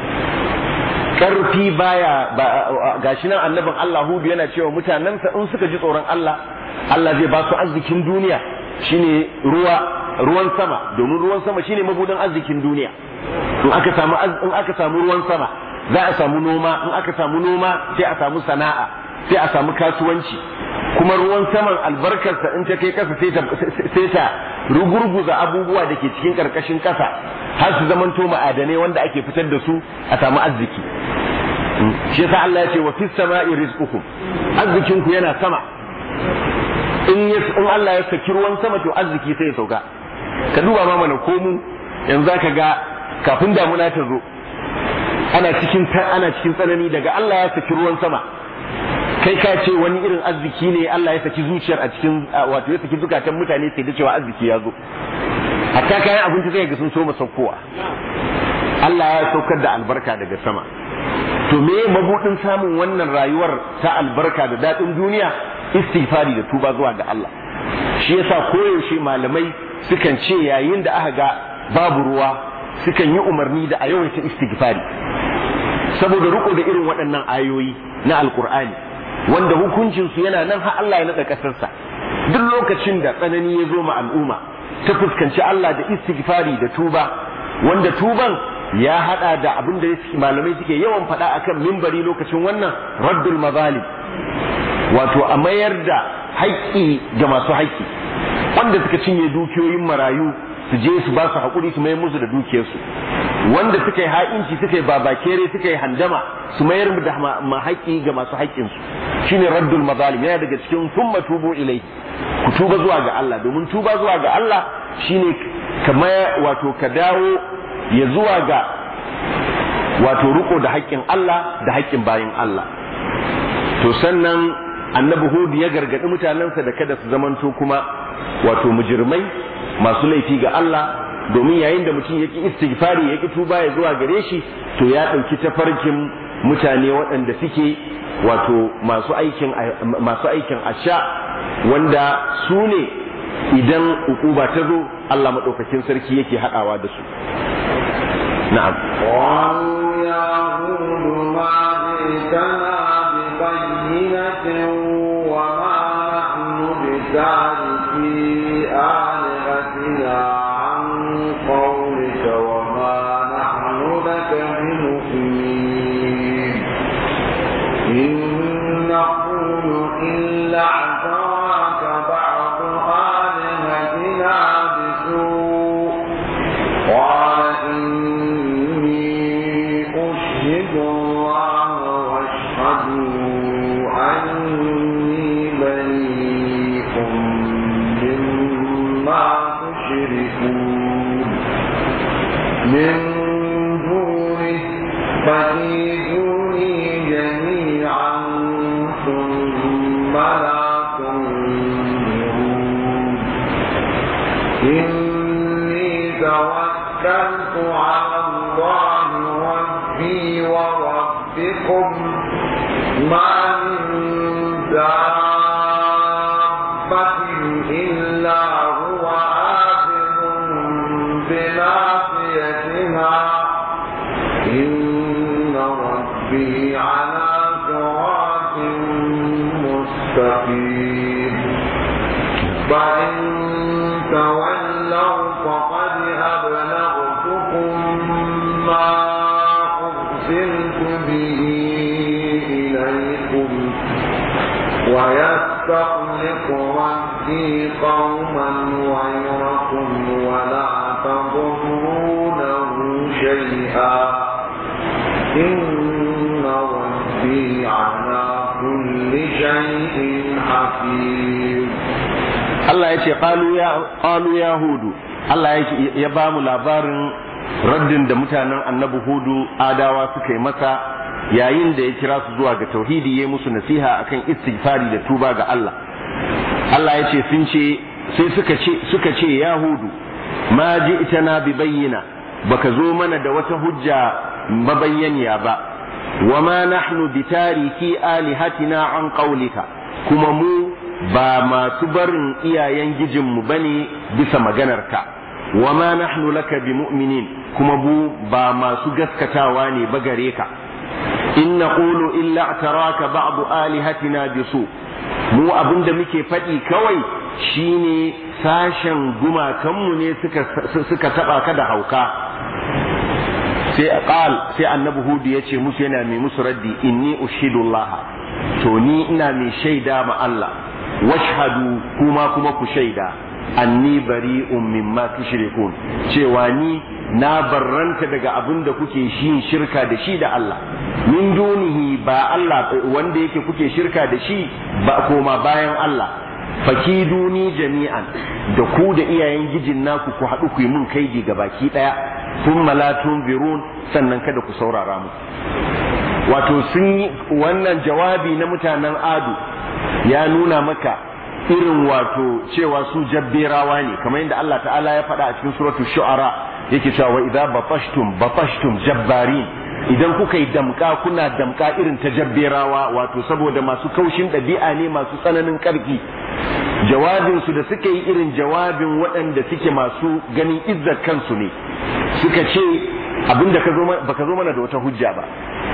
Karfi baya gashi nan annabin Allah Hudu yana cewa mutanensa in suka ji tsoron Allah, Allah zai ba su arzikin duniya, shine ruwa ruwan sama, domin ruwan sama shine mabudin arzikin duniya. In aka samu in aka samu ruwan sama za a samu noma, in aka samu noma sai a samu sana'a, sai a samu kasuwanci. Kuma ruwan saman albarkarsa in ta kai kasa sai ta rugurguza abubuwa da ke cikin karkashin kasa har su zamanto ma'adanai wanda ake fitar da su a samu arziki. Shi yasa Allah ya ce wa fis sama'i rizqukum, arzikin ku yana sama. In in Allah ya saki ruwan sama to arziki sai ya sauka. Ka duba ma mana komu yanzu zaka ga kafin damuna ta zo ana cikin ana cikin tsanani, daga Allah ya saki ruwan sama kai ka ce wani irin arziki ne Allah ya saki zuciyar a cikin wato ya saki zukatan mutane sai da cewa arziki ya zo. Hatta kayan abinci zai ga sun so masaukowa. Allah ya saukar da albarka daga sama. To me mabudin samun wannan rayuwar ta albarka da dadin duniya? Istighfari da tuba zuwa ga Allah. Shi yasa koyaushe malamai sukan ce yayin da aka ga babu ruwa sukan yi umarni da a yawaita istighfari, saboda riko da irin waɗannan ayoyi na Alkur'ani wanda hukuncinsu yana nan har Allah ya naɗa ƙasarsa. Duk lokacin da tsanani ya zo ma al'umma ta fuskanci Allah da istighfari da tuba, wanda tuban ya hada da abin da malamai suke yawan faɗa akan mimbari lokacin wannan raddul mazalim, wato a mayar da haƙƙi ga masu haƙƙi, wanda suka cinye dukiyoyin marayu su je su ba su haƙuri su mayar musu da dukiyarsu, wanda suka yi ha'inci suka yi babakere suka yi handama su mayar da haƙƙi ga masu haƙƙinsu, shine raddul mazalim. Yana daga cikin thumma tubu ilai, ku tuba zuwa ga Allah, domin tuba zuwa ga Allah shine kamar wato ka dawo ya zuwa ga wato riko da haƙƙin Allah da haƙƙin bayin Allah. To sannan annabi Hud ya gargaɗi mutanensa da kada su zamanto kuma wato mujirmai masu laifi ga Allah, domin yayin da mutum yaki istighfari yaki tuba ya zuwa gare shi to ya ɗauki tafarkin mutane waɗanda suke wato masu aikin masu aikin asha, wanda su ne idan ukuba ta zo Allah madaukakin sarki yake haɗawa da su. na'am qalu ya hud ma ji'tana bi bayyinatin wa ma nahnu bitariki alihatina an qawlika wa ma nahnu laka bimu'minin in naqulu illa i'taraka ba'du alihatina bisu' qala من دونه فكيدوني جميعا ثم لا تنظرون إني توكلت على الله ربي وربكم حفيظ فإن تولوا فقد أبلغتكم ما أرسلت به إليكم ويستخلف ربي قوما غيركم ولا تضرونه شيئا إن ربي على كل شيء حفيظ. Allah ya ce qalu ya qalu ya hudu, Allah ya ba mu labarin raddin da mutanen annabi hudu adawa suka yi masa yayin da ya kira su zuwa ga tauhidi, ya musu nasiha akan istighfari da tuba ga Allah. Allah ya ce sun ce sai suka ce suka ce ya hudu ma ji'tana bi bayyina, baka zo mana da wata hujja mabayyaniya ba, wa ma nahnu bitariki alihatina an qawlika, kuma mu ba masu barin iyayen gijinmu bane bisa maganarka, wa ma nahnu laka bimu'minin, kuma mu ba masu gaskatawa ne ba gare ka. in naqulu illa ataraka ba'du alihatina bisu, mu abinda muke faɗi kawai shine sashen gumakanmu ne suka suka taba ka da hauka. sai qal sai annabi hudu yace musu yana mai musu raddi, inni ushhidullah, to ni ina mai shaida ma Allah, washhadu kuma kuma ku shaida, anni bari'un mimma tushrikun, cewa ni na barranta daga abin da kuke yin shirka da shi da Allah, min dunihi ba Allah wanda yake kuke shirka da shi ba koma bayan Allah, fakiduni jami'an, da ku da iyayen gijin naku ku haɗu ku yi mun kaidi ga baki ɗaya, thumma la tunzirun, sannan kada ku saurara mu. Wato sun yi wannan jawabi na mutanen Adu ya nuna maka irin wato cewa su jabberawa ne, kamar yadda Allah ta'ala ya faɗa a cikin suratul shu'ara yake cewa wa idza batashtum batashtum jabbarin, idan kuka yi damka kuna damka irin ta jabberawa, wato saboda masu kaushin ɗabi'a ne, masu tsananin ƙarfi. Jawabin su da suka yi irin jawabin waɗanda suke masu ganin izzar kansu ne, suka ce abinda ka zo baka zo mana da wata hujja ba.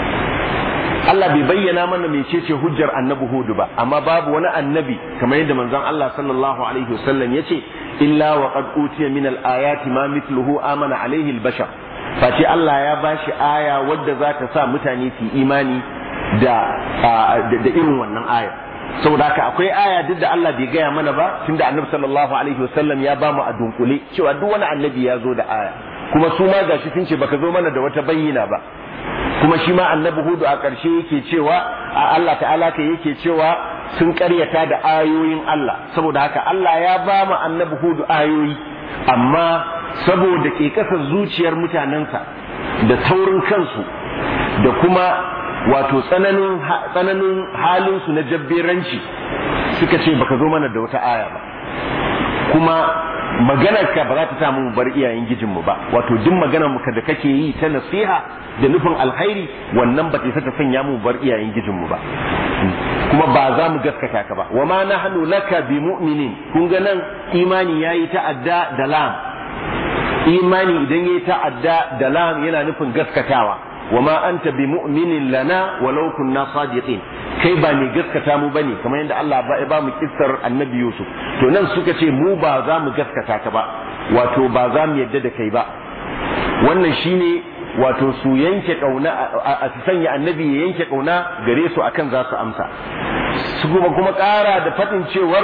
Allah bai bayyana mana mecece hujjar annabi Hudu ba, amma babu wani annabi kamar yadda manzon Allah sallallahu alaihi wasallam yace illa wa qad utiya min al-ayati ma mithluhu amana alaihi al-bashar, face Allah ya bashi aya wadda za ta sa mutane su imani da da irin wannan aya. Saboda haka akwai aya duk da Allah bai gaya mana ba, tunda annabi sallallahu alaihi wasallam ya bamu a dunkule cewa duk wani annabi ya zo da aya, kuma su ma gashi sun ce baka zo mana da wata bayyana ba. Kuma shi ma annabi Hudu a ƙarshe yake cewa a Allah ta'ala kai yake cewa sun ƙaryata da ayoyin Allah, saboda haka Allah ya ba mu annabi Hudu ayoyi, amma saboda ƙeƙasar zuciyar mutanensa da taurin kansu da kuma wato tsananin tsananin halin su na jabberanci suka ce baka zo mana da wata aya ba, kuma maganarka ba za ta samu mu bar iyayen gijinmu ba, wato duk maganar mu da kake yi ta nasiha da nufin alkhairi wannan ba ta ta sanya mu bar iyayen gijinmu ba, kuma ba za mu gaskata ka ba. wa ma nahnu laka bi mu'minin, kun ga nan imani yayi ta'adda da lam, imani idan yayi ta'adda da lam yana nufin gaskatawa. wa ma anta bi mu'minin lana walau kunna sadiqin, kai ba ne gaskata mu bane, kamar yadda Allah ba ba mu kissar annabi Yusuf. To nan suka ce mu ba za mu gaskata ka ba, wato ba za mu yadda da kai ba. Wannan shine wato su yanke kauna, a su sanya annabi ya yanke kauna gare su akan za su amsa. Su kuma kuma ƙara da faɗin cewar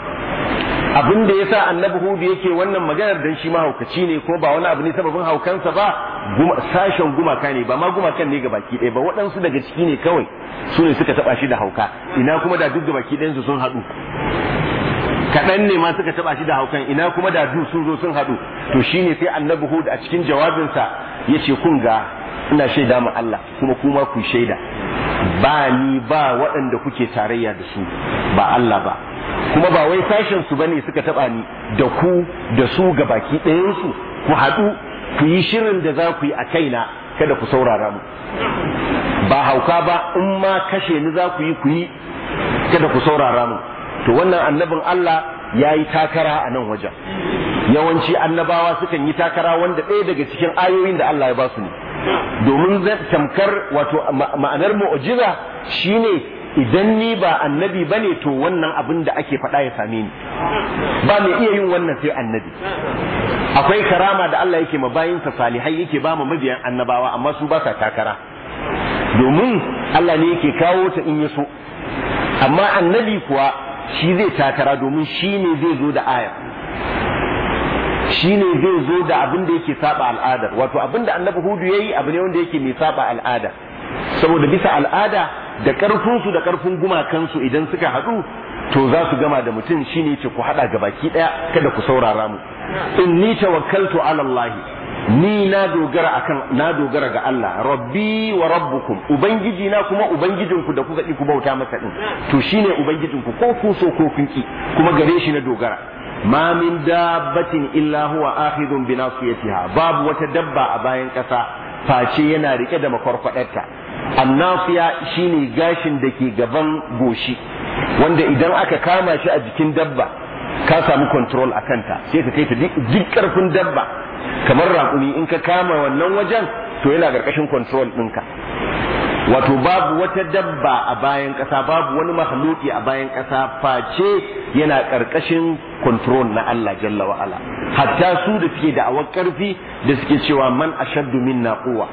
abin da yasa annabi Hudu yake wannan maganar dan shi mahaukaci ne, ko ba wani abu ne sababin haukansa ba, sashen gumaka ne, ba ma gumakan ne gabaki ɗaya ba, waɗansu daga ciki ne kawai su ne suka taɓa shi da hauka, ina kuma da duk gabaki ɗayansu sun haɗu. Kaɗan ne ma suka taɓa shi da haukan, ina kuma da duk sun zo sun haɗu. To shine sai annabi Hudu a cikin jawabinsa ya ce kun ga ina shaida ma Allah kuma kuma ku shaida, ba ni ba waɗanda kuke tarayya da su ba Allah ba, kuma ba wai sashen su bane suka taba ni, da ku da su ga baki ɗayan su ku haɗu ku yi shirin da za ku yi a kaina, kada ku saurara mu, ba hauka ba, in ma kashe ni za ku yi ku yi, kada ku saurara mu. To wannan annabin Allah ya yi takara a nan wajen. Yawanci annabawa sukan yi takara wanda ɗaya daga cikin ayoyin da Allah ya ba su ne, domin tamkar wato ma'anar mu'jiza shine idan ni ba annabi bane to wannan abin da ake faɗa ya same ni. Ba mai iya yin wannan sai annabi. Akwai karama da Allah yake ma bayinsa salihai yake ba mu mabiyan annabawa amma su ba sa takara, domin Allah ne yake kawo ta in ya so. Amma annabi kuwa shi zai takara domin shi ne zai zo da aya, shi ne zai zo da abin da yake saba al'adar. Wato abin da annabi Hudu yayi abu ne wanda yake mai saba al'ada, saboda bisa al'ada da ƙarfinsu da ƙarfin gumakansu idan suka haɗu to za su gama da mutum. Shine ce ku haɗa gabaki ɗaya, kada ku saurara mu. Inni tawakkaltu ala Allah, ni na dogara akan na dogara ga Allah. Rabbi wa rabbukum, ubangiji na kuma ubangijinku da kuka ki ku bauta masa din, to shine ubangijinku ko ku so ko kun ki, kuma gare shi na dogara. Ma min dabbatin illa huwa akhidun bi nasiyatiha, babu wata dabba a bayan ƙasa face yana rike da makwarkwadarta. Annafiya shine gashin da ke gaban goshi, wanda idan aka kama shi a jikin dabba ka samu control a kanta, sai ka kai ta duk karfin dabba. Kamar raƙumi in ka kama wannan wajen to yana ƙarƙashin control ɗinka. Wato babu wata dabba a bayan ƙasa, babu wani mahaluki a bayan ƙasa face yana ƙarƙashin control na Allah jalla wa ala. Hatta su da suke da'awar ƙarfi da suke cewa man ashaddu minna quwwa,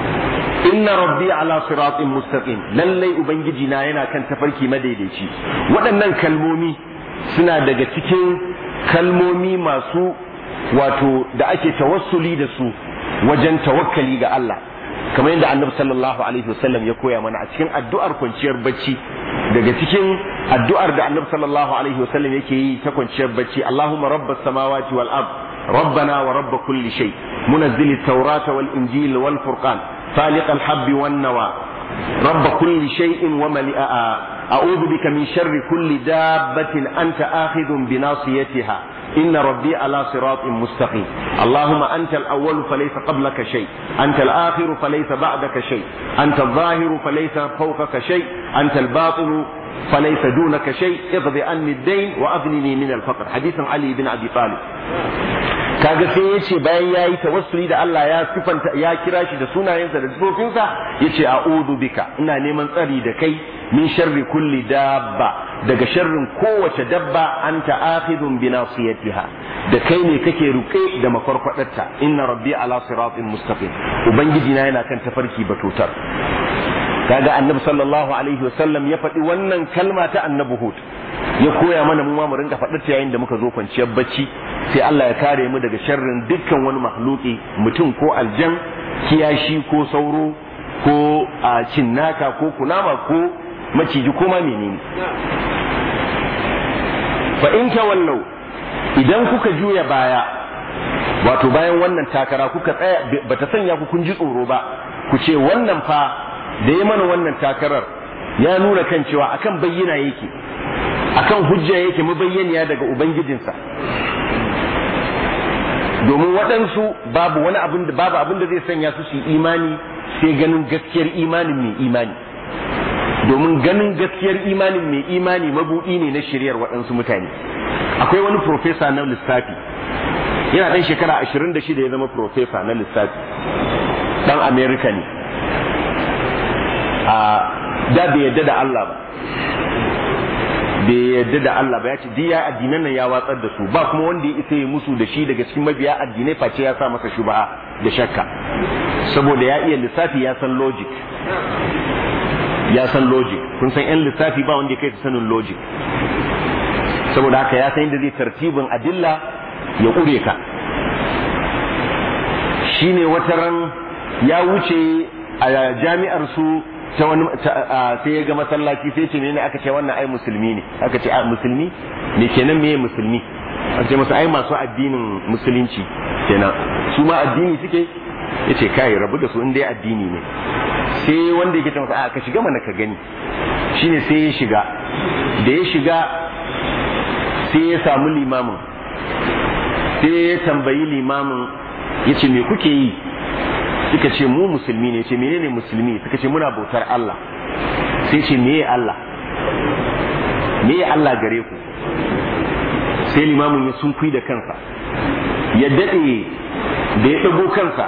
inna rabbi ala siratin mustaqim, lallai ubangiji na yana kan tafarki madaidaici. Waɗannan kalmomi suna daga cikin kalmomi masu wato da ake tawassuli da su wajen tawakkali ga Allah, kamar yadda annabi sallallahu alaihi wasallam ya koya mana a cikin addu'ar kwanciyar bacci. Daga cikin addu'ar da annabi sallallahu alaihi wasallam yake yi ta kwanciyar bacci, Allahumma rabbas samawati wal ard rabbana wa rabb kulli shay munazzil at-taurata wal injil wal furqan faliq al-habbi wan nawa rabb kulli shay'in wa mali'a a'udhu bika min sharri kulli dabbatin anta akhidhun bi nasiyatiha إن ربي على صراط مستقيم اللهم أنت الأول فليس قبلك شيء أنت الآخر فليس بعدك شيء أنت الظاهر فليس فوقك شيء أنت الباطن فليس دونك شيء اقض عني الدين وأغنني من الفقر. حديث علي بن أبي طالب. kaga sai yace bayan yayi tawassuli da Allah ya sifanta ya kira shi da sunayensa da sifofinsa, yace a'udhu bika, ina neman tsari da kai, min sharri kulli dabba, daga sharrin kowace dabba, anta akhidun bi nasiyatiha, da kai ne kake ruke da makwarkwadarta. Inna rabbi ala siratin mustaqim, ubangiji na yana kan tafarki batutar. Kaga annabi sallallahu alaihi wasallam ya faɗi wannan kalma ta annabi Hud, ya koya mana mu ma mu rinka faɗar ta yayin da muka zo kwanciyar bacci, sai Allah ya kare mu daga sharrin dukkan wani makhluki, mutum ko aljan, kiyashi ko sauro ko a cinnaka ko kunama ko maciji ko ma menene. Fa in tawallau, idan kuka juya baya, wato bayan wannan takara kuka tsaya, bata sanya ku kun ji tsoro ba, ku ce wannan fa da ya mana wannan takarar ya nuna kan cewa akan bayyana yake, akan hujja yake mabayyaniya daga ubangijinsa. Domin waɗansu babu wani abin da babu abin da zai sanya su su imani sai ganin gaskiyar imanin mai imani, domin ganin gaskiyar imanin mai imani mabuɗi ne na shiryar waɗansu mutane. Akwai wani profesa na lissafi, yana ɗan shekara ashirin da shida ya zama profesa na lissafi, ɗan Amerika ne. A da bai yadda da Allah ba, bai yadda da Allah ba, ya ce diya addinan nan ya watsar da su, ba kuma wanda ya isa ya musu da shi daga cikin mabiya addinai face ya sa masa shubaha da shakka, saboda ya iya lissafi, ya san logic, ya san logic. Kun san yan lissafi ba wanda ya kai sanin logic, saboda haka ya san inda zai tartibin adilla ya ƙure ka. Shine wataran ya wuce a jami'ar su ta wani sai ya ga masallaci, sai ce ne aka ce wannan ai musulmi ne, aka ce a musulmi ne kenan, meye musulmi? aka ce masa ai masu addinin musulunci kenan, su ma addini suke? yace kai rabu da su in dai addini ne. sai wanda yake ce masa a ka shiga mana ka gani. shine sai ya shiga, da ya shiga sai ya samu limamin, sai ya tambayi limamin, yace me kuke yi? suka ce mu musulmi ne. ce menene musulmi? suka ce muna bautar Allah. sai ce meye Allah? meye Allah gare ku? sai limamin ya sunkui da kansa, ya dade, da ya dago kansa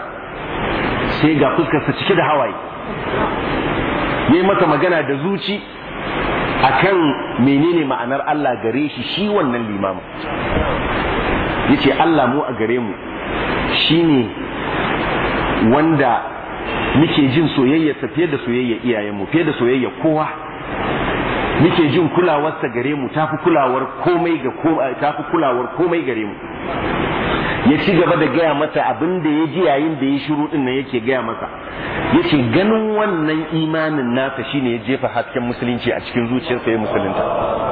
sai ga fuskarsa cike da hawaye, yayi mata magana da zuci, akan menene ma'anar Allah gare shi shi wannan limamin. Yace Allah mu a gare mu shine wanda muke jin soyayyarsa fiye da soyayyar iyayenmu, fiye da soyayyar kowa. Muke jin kulawarsa gare mu tafi kulawar komai ga komai, tafi kulawar komai gare mu. Ya ci gaba da gaya masa abin da ya ji yayin da ya shiru din nan yake gaya masa. Yace ganin wannan imanin nasa shine ya jefa hasken musulunci a cikin zuciyarsa ya musulunta.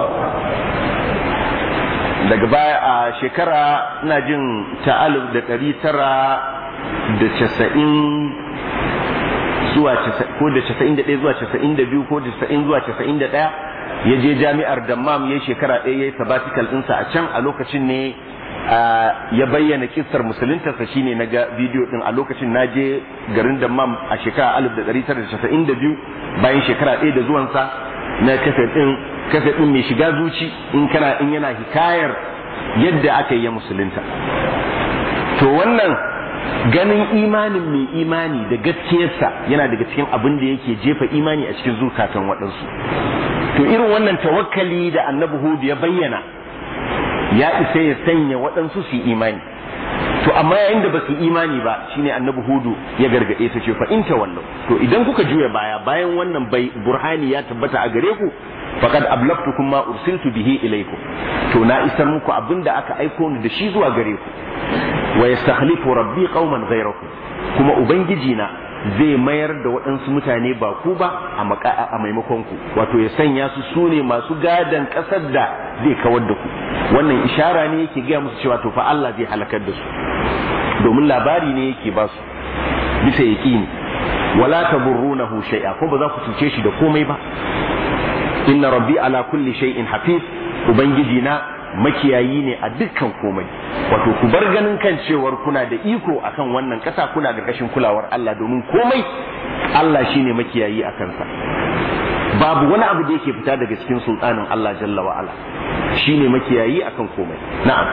Daga baya a shekara ina jin ta alif da ɗari tara da casa'in zuwa ko da casa'in da ɗaya zuwa casa'in da biyu ko da casa'in zuwa casa'in da ɗaya ya je jami'ar Dammam ya shekara ɗaya ya yi sabbatical ɗinsa a can. A lokacin ne ya bayyana kissar musuluntarsa shine na ga bidiyo ɗin. A lokacin na je garin Dammam a shekara alif da ɗari tara da casa'in da biyu bayan shekara ɗaya da zuwansa na kafe ɗin kafe ɗin mai shiga zuci in kana in yana hikayar yadda aka yi ya musulunta. To wannan ganin imanin mai imani da gaskiyarsa yana daga cikin abin da yake jefa imani a cikin zukatan waɗansu. To irin wannan tawakkali da annabi Hud ya bayyana ya isa ya sanya waɗansu su yi imani. To amma yayin da ba su imani ba shine annabi Hudu ya gargaɗe ta ce fa in tawallu, to idan kuka juya baya bayan wannan bai burhani ya tabbata a gare ku, faqad ablaqtukum ma ursiltu bihi ilaykum, to na isar muku abinda aka aiko ni da shi zuwa gare ku. Wa yastakhlifu rabbi qauman ghayrakum, kuma ubangiji na zai mayar da waɗansu mutane ba ku ba a maimakon ku, wato ya sanya su sune masu gadan ƙasar da zai kawar da ku. Wannan ishara ne yake gaya musu cewa to fa Allah zai halakar da su, domin labari ne yake ba su bisa yaqini. Wala taburrunahu shay'a, ko ba za ku cuce shi da komai ba. Inna rabbi ala kulli shay'in hafiz, ubangiji na makiyayi ne a dukkan komai. Wato ku bar ganin kan cewar kuna da iko akan wannan kasa, kuna da kashin kulawar Allah, domin komai Allah shine makiyayi a kansa. Babu wani abu da yake fita daga cikin sultanin Allah jalla wa ala, shine makiyayi akan komai. Na'am.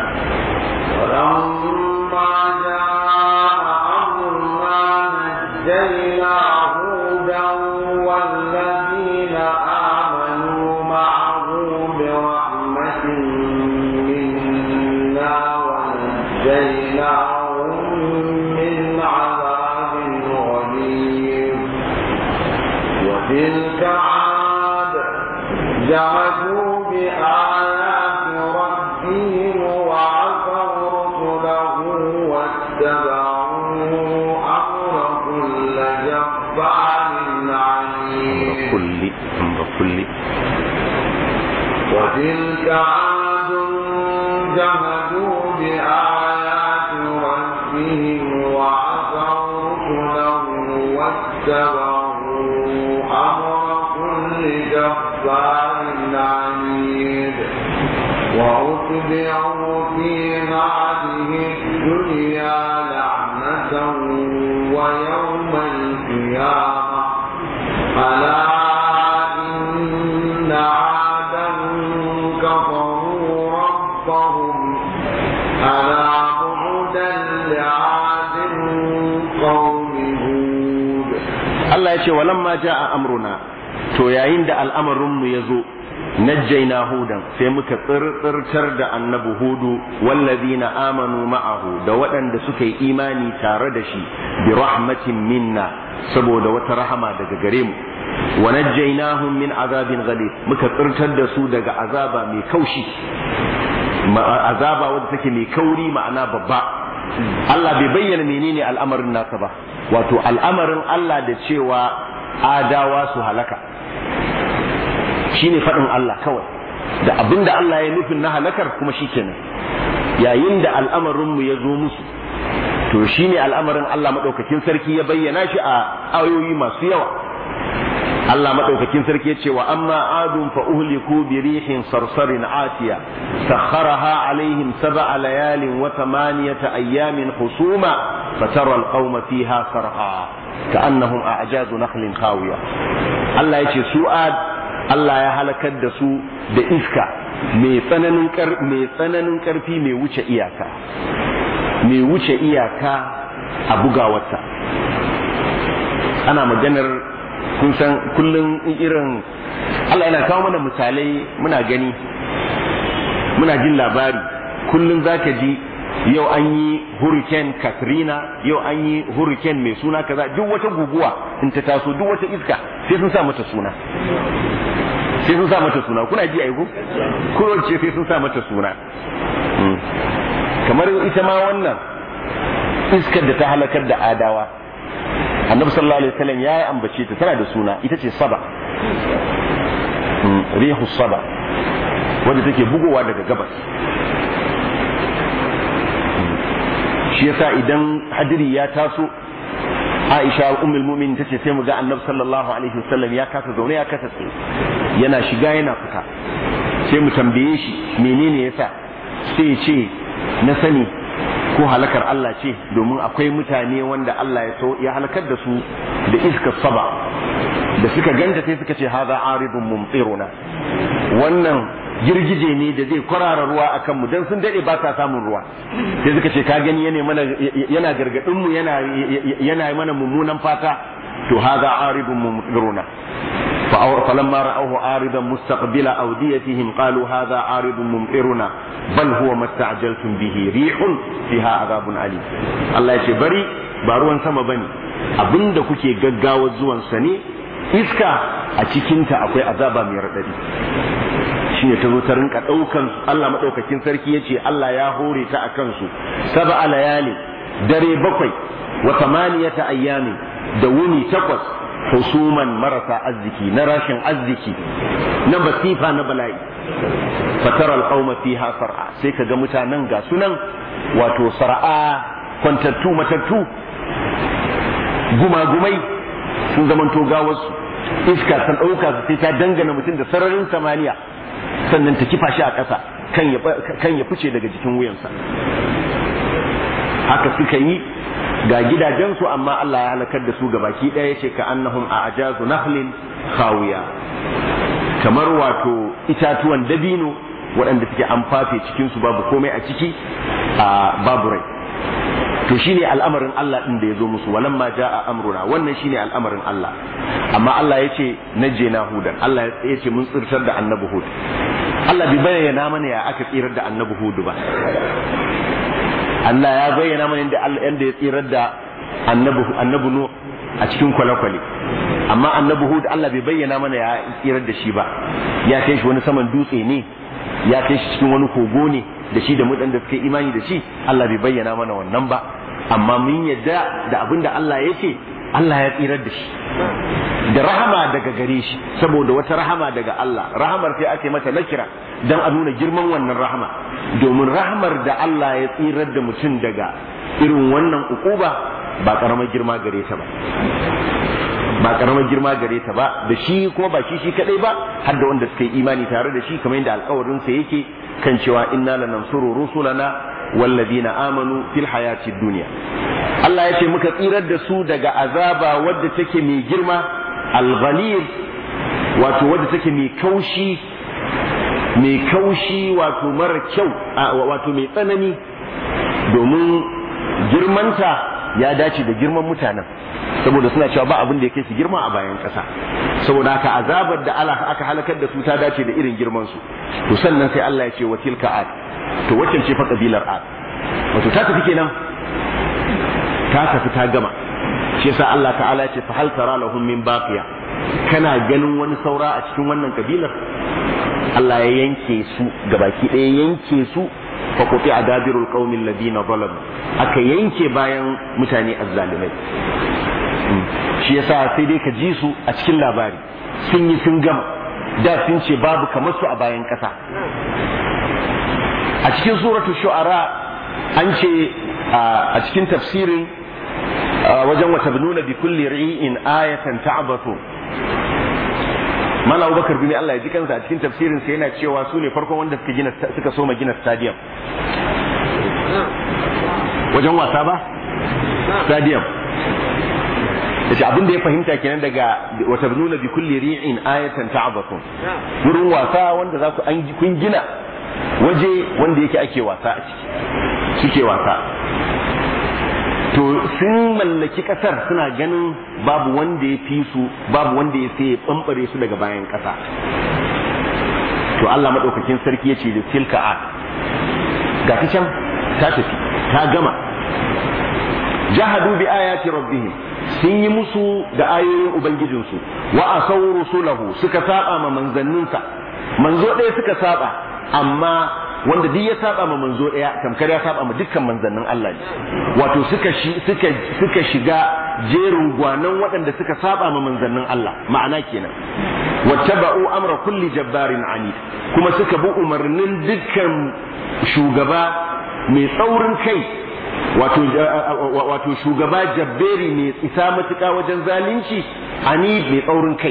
جحدوا بآيات ربهم وعصوا رسله واتبعوا أمر كل جبار عنيد. وتلك عاد جحدوا بآيات ربهم وعصوا رسله واتبعوا أمر كل جبار عنيد. وأتبعوا في هذه الدنيا لعنة ويوم القيامة ألا إن عادا كفروا ربهم ألا بعدا لعاد قوم هود. الله يقول ولما جاء أمرنا، to yayin da al'amarinmu ya zo, najjaina hudan sai muka tsirtsirtar da annabi Hudu wallazina amanu ma'ahu da waɗanda suka yi imani tare da shi bi rahmatin minna, saboda wata rahama daga gare mu. Wa najjainahum min azabin ghalib, muka tsirtar da su daga azaba mai kaushi, azaba wadda take mai kauri, ma'ana babba. Allah bai bayyana menene al'amarin nasa ba, wato al'amarin Allah da cewa adawa su halaka shine faɗin Allah kawai, da abinda Allah ya nufin na halakar kuma shikenan. Yayin da al'amarin mu ya zo musu, to shine al'amarin Allah madaukakin sarki ya bayyana shi a ayoyi masu yawa. Allah madaukakin sarki ya ce wa amma adun fa uhliku bi rihin sarsarin atiya sakharaha alaihim sab'a layalin wa thamaniyata ayamin husuma fatara alqauma fiha sarha ka'annahum a'jazu nakhlin khawiya. Allah ya ce su ad Allah ya halakar da su da iska mai tsananin kar mai tsananin karfi mai wuce iyaka mai wuce iyaka a bugawarta. Ana maganar kun san kullum irin Allah yana kawo mana misalai muna gani muna jin labari kullum zaka ji yau an yi hurricane Katrina yau an yi hurricane mai suna kaza duk wata guguwa in ta taso duk wata iska sai sun sa mata suna sai sun sa mata suna kuna ji aiko kowace sai sun sa mata suna kamar ita ma wannan iskar da ta halakar da adawa annabi sallallahu alaihi wasallam ya ambace ta tana da suna ita ce saba rihu saba wanda take bugowa daga gabas shi yasa idan hadiri ya taso Aisha ummul mu'minin tace sai mu ga annabi sallallahu alaihi wasallam ya kasa zaune ya kasa tsaye yana shiga yana fita sai mu tambaye shi menene yasa sai ce na sani ko halakar Allah ce domin akwai mutane wanda Allah ya so ya halakar da su da iskar saba da suka ganta sai suka ce hadha aridun mumtiruna wannan girgije ne da zai kwarara ruwa akan mu dan sun dade ba sa samun ruwa sai suka ce ka gani yana mana yana gargadin mu yana yana mana mummunan fata to hadha aridun mumtiruna فلما رأوه عارضا مستقبل أوديتهم قالوا هذا عارض ممطرنا بل هو ما استعجلتم به ريح فيها عذاب أليم الله يشي بري باروان سما بني abinda kuke gaggawar zuwan sa ne iska a cikinta akwai azaba mai radadi shine ta zo ta rinka daukan Allah madaukakin sarki yace Allah ya hore ta akan su sab'a layali dare bakwai wa thamaniyata ayyami da wuni takwas husuman marasa arziki na rashin arziki na basifa na bala'i fatara alqauma fiha sar'a sai kaga mutanen ga sunan wato sar'a kwantattu matattu gumagumai sun zamanto gawarsu iska san dauka sai ta dangana mutum da sararin samaniya sannan ta kifa shi a ƙasa kan ya kan ya fice daga jikin wuyansa haka suka yi ga gidajensu amma Allah ya halakar da su gabaki ɗaya ce ka annahum a ajazu nahlin khawiya kamar wato itatuwan dabino waɗanda suke an fafe cikin su babu komai a ciki a babu rai to shine al'amarin Allah din da yazo musu walamma jaa amruna wannan shine al'amarin Allah amma Allah yace najjena hudan Allah yace mun tsirtar da annabi hud Allah bai bayyana mana ya aka tsirar da annabi hud ba Allah ya bayyana mana inda Allah yanda ya tsirar da annabi annabi nu a cikin kwale-kwale amma annabi hud Allah bai bayyana mana ya tsirar da shi ba ya kai shi wani saman dutse ne ya kai shi cikin wani kogo ne da shi da mutan da suka yi imani da shi Allah bai bayyana mana wannan ba amma mun yadda da abin da Allah ya ce Allah ya tsirar da shi da rahama daga gare shi saboda wata rahama daga Allah rahamar sai ake mata nakira dan a nuna girman wannan rahama domin rahamar da Allah ya tsirar da mutum daga irin wannan ukuba ba karamar girma gare ta ba ba karamar girma gare ta ba da shi kuma ba shi shi kadai ba har da wanda suka yi imani tare da shi kamar yadda alƙawarin sa yake kan cewa inna lanansuru rusulana walladina amanu fil hayatid dunya Allah ya ce muka tsirar da su daga azaba wadda take mai girma al-ghalib wato wadda take mai kaushi mai kaushi wato mara kyau wato mai tsanani domin girmanta ya dace da girman mutanen saboda suna cewa ba abin da yake su girma a bayan ƙasa saboda haka azabar da Allah aka halakar da su ta dace da irin girman su to sannan sai Allah ya ce wa tilka ad to wacce ce fa kabilar ad wato ta tafi kenan ta tafi ta gama shi yasa Allah ta'ala ya ce fa hal tara lahum min baqiya kana ganin wani saura a cikin wannan kabilar Allah ya yanke su gabaki ɗaya yanke su fa quti adabirul qaumil ladina zalamu aka yanke bayan mutane azzalimai shi yasa sai dai ka ji su a cikin labari sun yi sun gama da sun ce babu kamar su a bayan ƙasa a cikin suratul shu'ara an ce a cikin tafsirin wajen wata binuna bi kulli ri'in ayatan ta'batu Mala Abubakar bin Allah ya ji kansa a cikin tafsirin sa yana cewa su ne farkon wanda suka gina suka soma gina stadium wajen wasa ba stadium yace abin da ya fahimta kenan daga wata binuna bi kulli ri'in ayatan ta'batu wurin wasa wanda za ku an kun gina waje wanda yake ake wasa a ciki suke wasa to sun mallaki kasar suna ganin babu wanda ya fi su babu wanda ya sai ya bambare su daga bayan kasa. To Allah madaukakin sarki ya ce da tilka a ga ta can ta tafi ta gama. Jahadu bi ayati rabbihim, sun yi musu da ayoyin ubangijinsu, wa asaw rusulahu, suka saba ma manzanninsa. Manzo ɗaya suka saba, amma wanda duk ya saba ma manzo ɗaya tamkar ya saba ma dukkan manzannin Allah ne. Wato suka suka suka shiga jerin gwanan waɗanda suka saba ma manzannin Allah, ma'ana kenan. wattaba'u amra kulli jabbarin anid, kuma suka bi umarnin dukkan shugaba mai tsaurin kai, wato wato shugaba jabberi mai isa matuƙa wajen zalunci, anid mai tsaurin kai,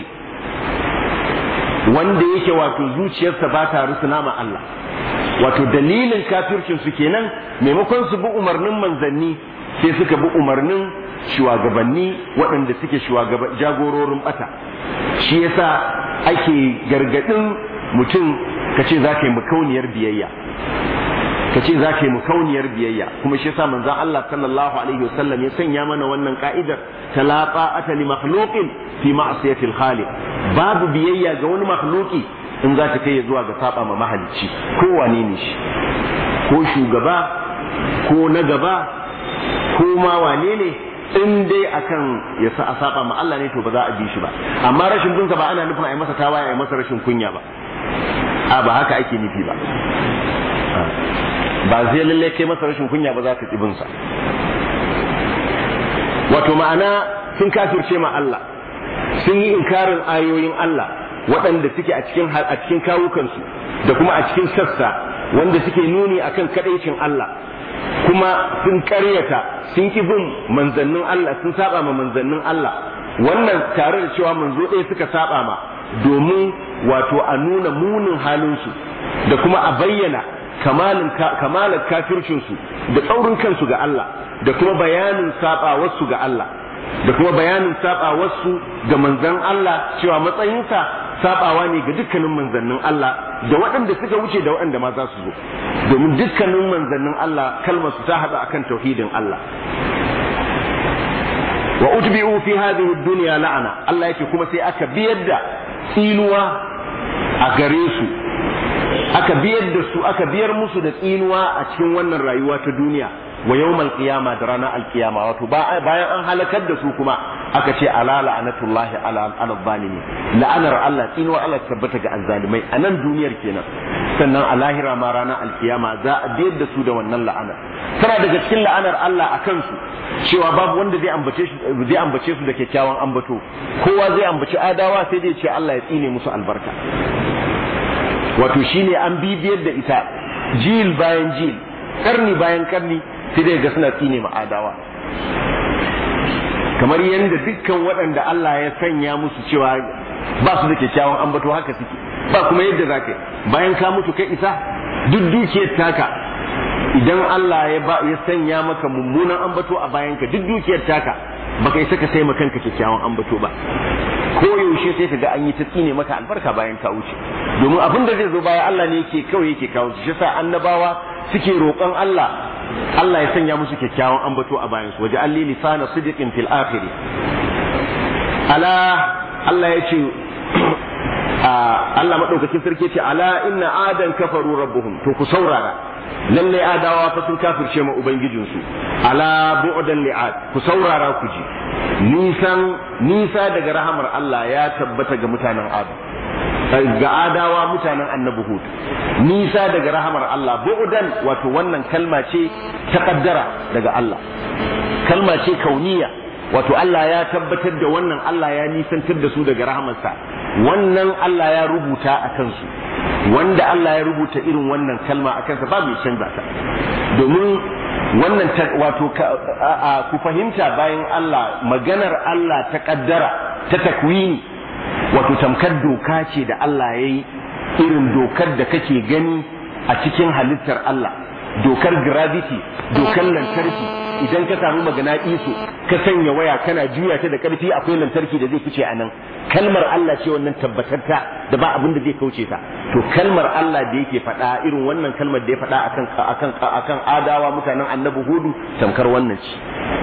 wanda yake wato zuciyarsa ba ta rusuna ma Allah. Wato dalilin kafircin su kenan, maimakon su bi umarnin manzanni sai suka bi umarnin shugabanni waɗanda suke shugaban jagororin bata. Shi yasa ake gargadin mutum kace za ka yi makauniyar biyayya, kace za ka yi makauniyar biyayya, kuma shi yasa manzon Allah sallallahu alaihi wasallam ya sanya mana wannan ka'idar ta la ta'ata li makhluqin fi ma'siyatil khaliq. Babu biyayya ga wani makhluki in za ta kai zuwa ga saba ma mahalicci, ko wane ne shi, ko shugaba ko na gaba ko ma wane ne, in dai akan ya sa a saba ma Allah ne to ba za a bi shi ba. Amma rashin binsa ba ana nufin a yi masa tawaye, a yi masa rashin kunya ba, a ba haka ake nufi ba. Ba zai lalle kai masa rashin kunya ba za ka ƙi binsa. Wato ma'ana sun kafirce ma Allah, sun yi inkarin ayoyin Allah waɗanda suke a cikin a cikin kawukansu da kuma a cikin sassa wanda suke nuni akan kadaicin Allah, kuma sun ƙaryata sun ki bin manzannin Allah, sun saba ma manzannin Allah. Wannan tare da cewa manzo ɗaya suka saba ma, domin wato a nuna munin halinsu da kuma a bayyana kamalin kamalar kafircinsu da tsaurin kansu ga Allah, da kuma bayanin sabawarsu ga Allah, da kuma bayanin sabawarsu ga manzan Allah, cewa matsayinsa sabawa ne ga dukkanin manzannin Allah, da waɗanda suka wuce da waɗanda ma za su zo, domin dukkanin manzannin Allah kalmar su ta haɗa akan tauhidin Allah. Wa utbi'u fi hadhihi ad-dunya la'ana, Allah yake kuma sai aka biyar da tsinuwa a gare su, aka biyar da su aka biyar musu da tsinuwa a cikin wannan rayuwa ta duniya, wa yawmal qiyama da ranar alqiyama. Wato bayan an halakar da su kuma aka ce ala la'anatullahi ala al-zalimin, la'anar Allah, tsinuwar Allah tabbata ga azzalimai a nan duniyar kenan, sannan a lahira ma ranar alkiyama za a biyar da su da wannan la'anar. Tana daga cikin la'anar Allah a kansu cewa babu wanda zai ambace su zai ambace su da kyakkyawan ambato, kowa zai ambaci adawa sai dai ce Allah ya tsine musu albarka. Wato shine an bibiyar da ita jil bayan jil, karni bayan karni, sai dai ga suna tsine ma adawa. Kamar yadda dukkan waɗanda Allah ya sanya musu cewa ba su da kyakkyawan ambato haka suke, ba kuma yadda za ka yi bayan ka mutu kai isa duk dukiyar taka, idan Allah ya ba ya sanya maka mummunan ambato a bayan ka, duk dukiyar taka baka isa ka sai maka kanka kyakkyawan ambato ba. Ko yaushe sai ka ga an yi ta tsine maka albarka bayan ka wuce, domin abin da zai zo bayan Allah ne yake kawai yake kawo shi. Yasa annabawa suke roƙon Allah Allah ya sanya musu kyakkyawan ambato a bayan su, waje alli lisana sidiqin fil akhir. Ala Allah ya ce Allah madaukakin sarki ce ala inna adan kafaru rabbuhum, to ku saurara, lalle adawa fa sun kafirce ma ubangijinsu. Ala bu'dan li'ad, ku saurara ku ji nisan nisa daga rahamar Allah ya tabbata ga mutanen Adam, ga adawa mutanen annabi Hud. Nisa daga rahamar Allah, bu'dan wato wannan kalma ce ta kaddara daga Allah, kalma ce kauniya, wato Allah ya tabbatar da wannan, Allah ya nisantar da su daga rahamarsa. Wannan Allah ya rubuta a kansu, wanda Allah ya rubuta irin wannan kalma a kansa ba mai canza ta, domin wannan wato ku fahimta bayan Allah, maganar Allah ta kaddara ta takwini, wato tamkar doka ce da Allah ya yi, irin dokar da kake gani a cikin halittar Allah, dokar gravity, dokar lantarki. Idan ka samu magana iso ka sanya waya kana juya ta da karfi, akwai lantarki da zai fice a nan. Kalmar Allah ce wannan tabbatarta da ba abin da zai kauce ta. To kalmar Allah da yake faɗa irin wannan kalmar da ya faɗa akan akan akan adawa mutanen annabi Hudu tamkar wannan ce.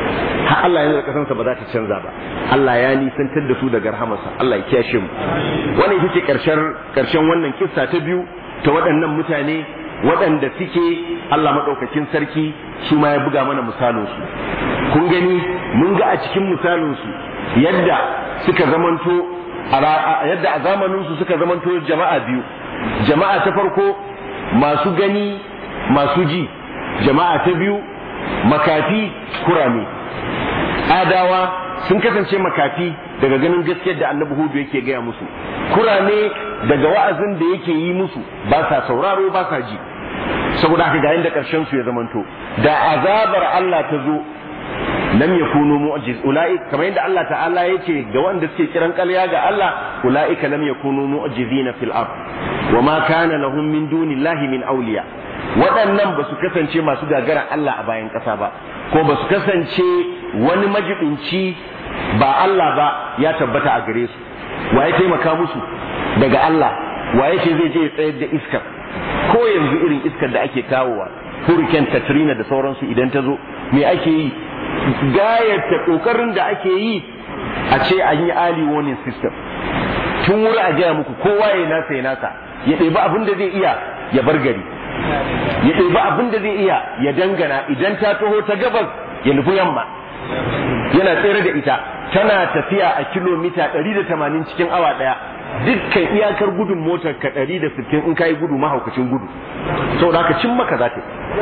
har Allah ya nuna kasansa ba za ta canza ba. Allah ya nisantar da su daga rahamarsa. Allah ya kiyashe mu. Wannan ita ce karshen karshen wannan kissa ta biyu ta waɗannan mutane waɗanda suke Allah maɗaukakin sarki su ma ya buga mana misalinsu. Kun gani mun ga a cikin misalinsu yadda suka zamanto yadda a zamaninsu suka zamanto jama'a biyu. Jama'a ta farko masu gani masu ji, jama'a ta biyu makafi kurame. Adawa sun kasance makafi daga ganin gaskiyar da annabi Hudu yake gaya musu, kurame daga wa'azin da yake yi musu ba sa sauraro ba sa ji. Saboda haka ga yanda karshen su ya zamanto da azabar Allah ta zo lam yakunu mu'jiz ulai kamar yadda Allah ta'ala yake ga wanda suke kiran ƙarya ga Allah, ulaika lam yakunu mu'jizina fil ard wa ma kana lahum min dunillahi min awliya. Waɗannan ba su kasance masu gagara Allah a bayan ƙasa ba, ko ba su kasance wani majibinci ba Allah ba ya tabbata a gare su. Waye taimaka musu daga Allah? Waye ce zai je ya tsayar da iskar? Ko yanzu irin iskar da ake kawowa hurricane Katrina da sauransu idan ta zo me ake yi? Gayata kokarin da ake yi a ce an yi early warning system tun wuri a gaya muku kowa ya nasa ya nasa ya ɗebi abin da zai iya ya bar gari, ya ɗebi abin da zai iya ya dangana idan ta taho ta gabas ya nufi yamma, yana tsere da ita tana tafiya a kilomita ɗari da tamanin cikin awa ɗaya. Dukkan iyakar gudun motar ka ɗari da sittin in ka yi gudu mahaukacin gudu, saboda haka cin maka za ta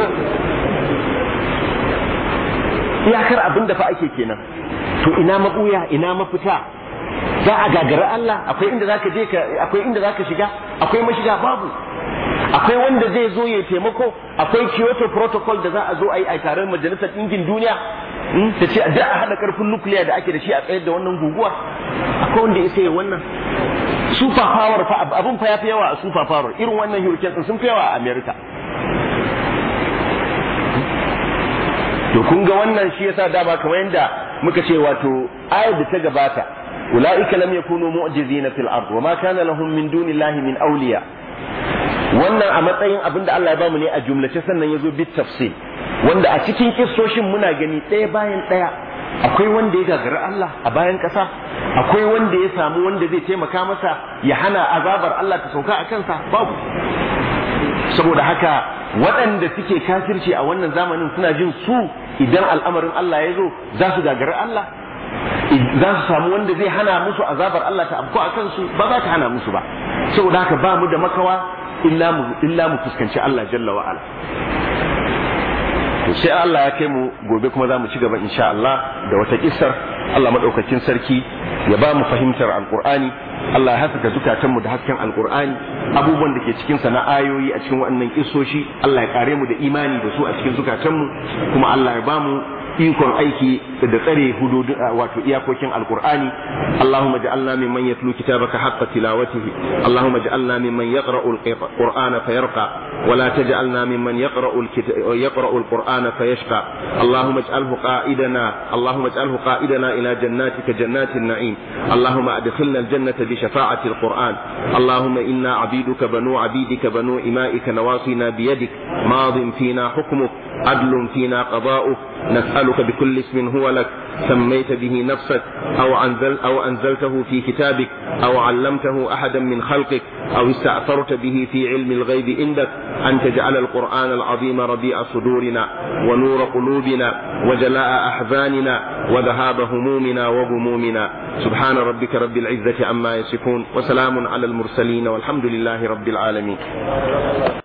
iyakar abin da fa ake kenan. To ina mabuya ina mafita? Za a gagara Allah? Akwai inda zaka je ka akwai inda zaka shiga? Akwai mashiga? Babu. Akwai wanda zai zo ya taimako? Akwai Kyoto Protocol da za a zo a yi a taron majalisar ɗinkin duniya ta ce da a haɗa ƙarfin nukiliya da ake da shi a tsayar da wannan guguwa? Akwai wanda ya sai wannan? Super power fa abun fa yafi yawa a super power, irin wannan hurricane sun fi yawa a America. To kun ga wannan shi yasa da ba kamar yanda muka ce wato ayat da ta gabata ulaika lam yakunu mu'jizina fil ard wa ma kana lahum min dunillahi min awliya. Wannan a matsayin abin da Allah ya bamu ne a jumlace, sannan yazo bit tafsil wanda a cikin kissoshin muna gani ɗaya bayan ɗaya akwai wanda ya gagara Allah a bayan ƙasa, akwai wanda ya samu wanda zai taimaka masa ya hana azabar Allah ta sauka a kansa, babu. Saboda haka waɗanda suke kafirci a wannan zamanin suna jin su idan al'amarin Allah ya zo za su gagara Allah, za su samu wanda zai hana musu azabar Allah ta afko a kansu, ba za ta hana musu ba. Saboda haka ba mu da makawa illa mu illa mu fuskanci Allah jalla wa ala. To sai Allah ya kai mu gobe kuma za mu ci gaba insha Allah da wata kissar. Allah madaukakin sarki ya ba mu fahimtar alqur'ani, Allah ya haskaka zukatanmu da hasken alqur'ani, abubuwan da ke cikin sa na ayoyi a cikin waɗannan kissoshi Allah ya kare mu da imani da su a cikin zukatanmu, kuma Allah ya ba mu ikon aiki da tsare hududun wato iyakokin alqur'ani. Allahumma ja'alna mimman yatlu kitabaka haqqa tilawatihi, Allahumma ja'alna mimman yaqra'u alqur'ana fayarqa wa la taj'alna mimman yaqra'u yaqra'u alqur'ana fayashqa. Allahumma ij'alhu qa'idana Allahumma ij'alhu qa'idana ila jannatika jannatin na'im. Allahumma adkhilna aljannata bi shafa'ati alqur'an. Allahumma inna 'abiduka banu 'abidika banu ima'ika nawasina biyadik madin fina hukmuk عدل فينا قضاؤك نسألك بكل اسم هو لك سميت به نفسك أو, أنزل أو أنزلته في كتابك أو علمته أحدا من خلقك أو استأثرت به في علم الغيب عندك أن تجعل القرآن العظيم ربيع صدورنا ونور قلوبنا وجلاء أحزاننا وذهاب همومنا وغمومنا. سبحان ربك رب العزة عما يصفون وسلام على المرسلين والحمد لله رب العالمين.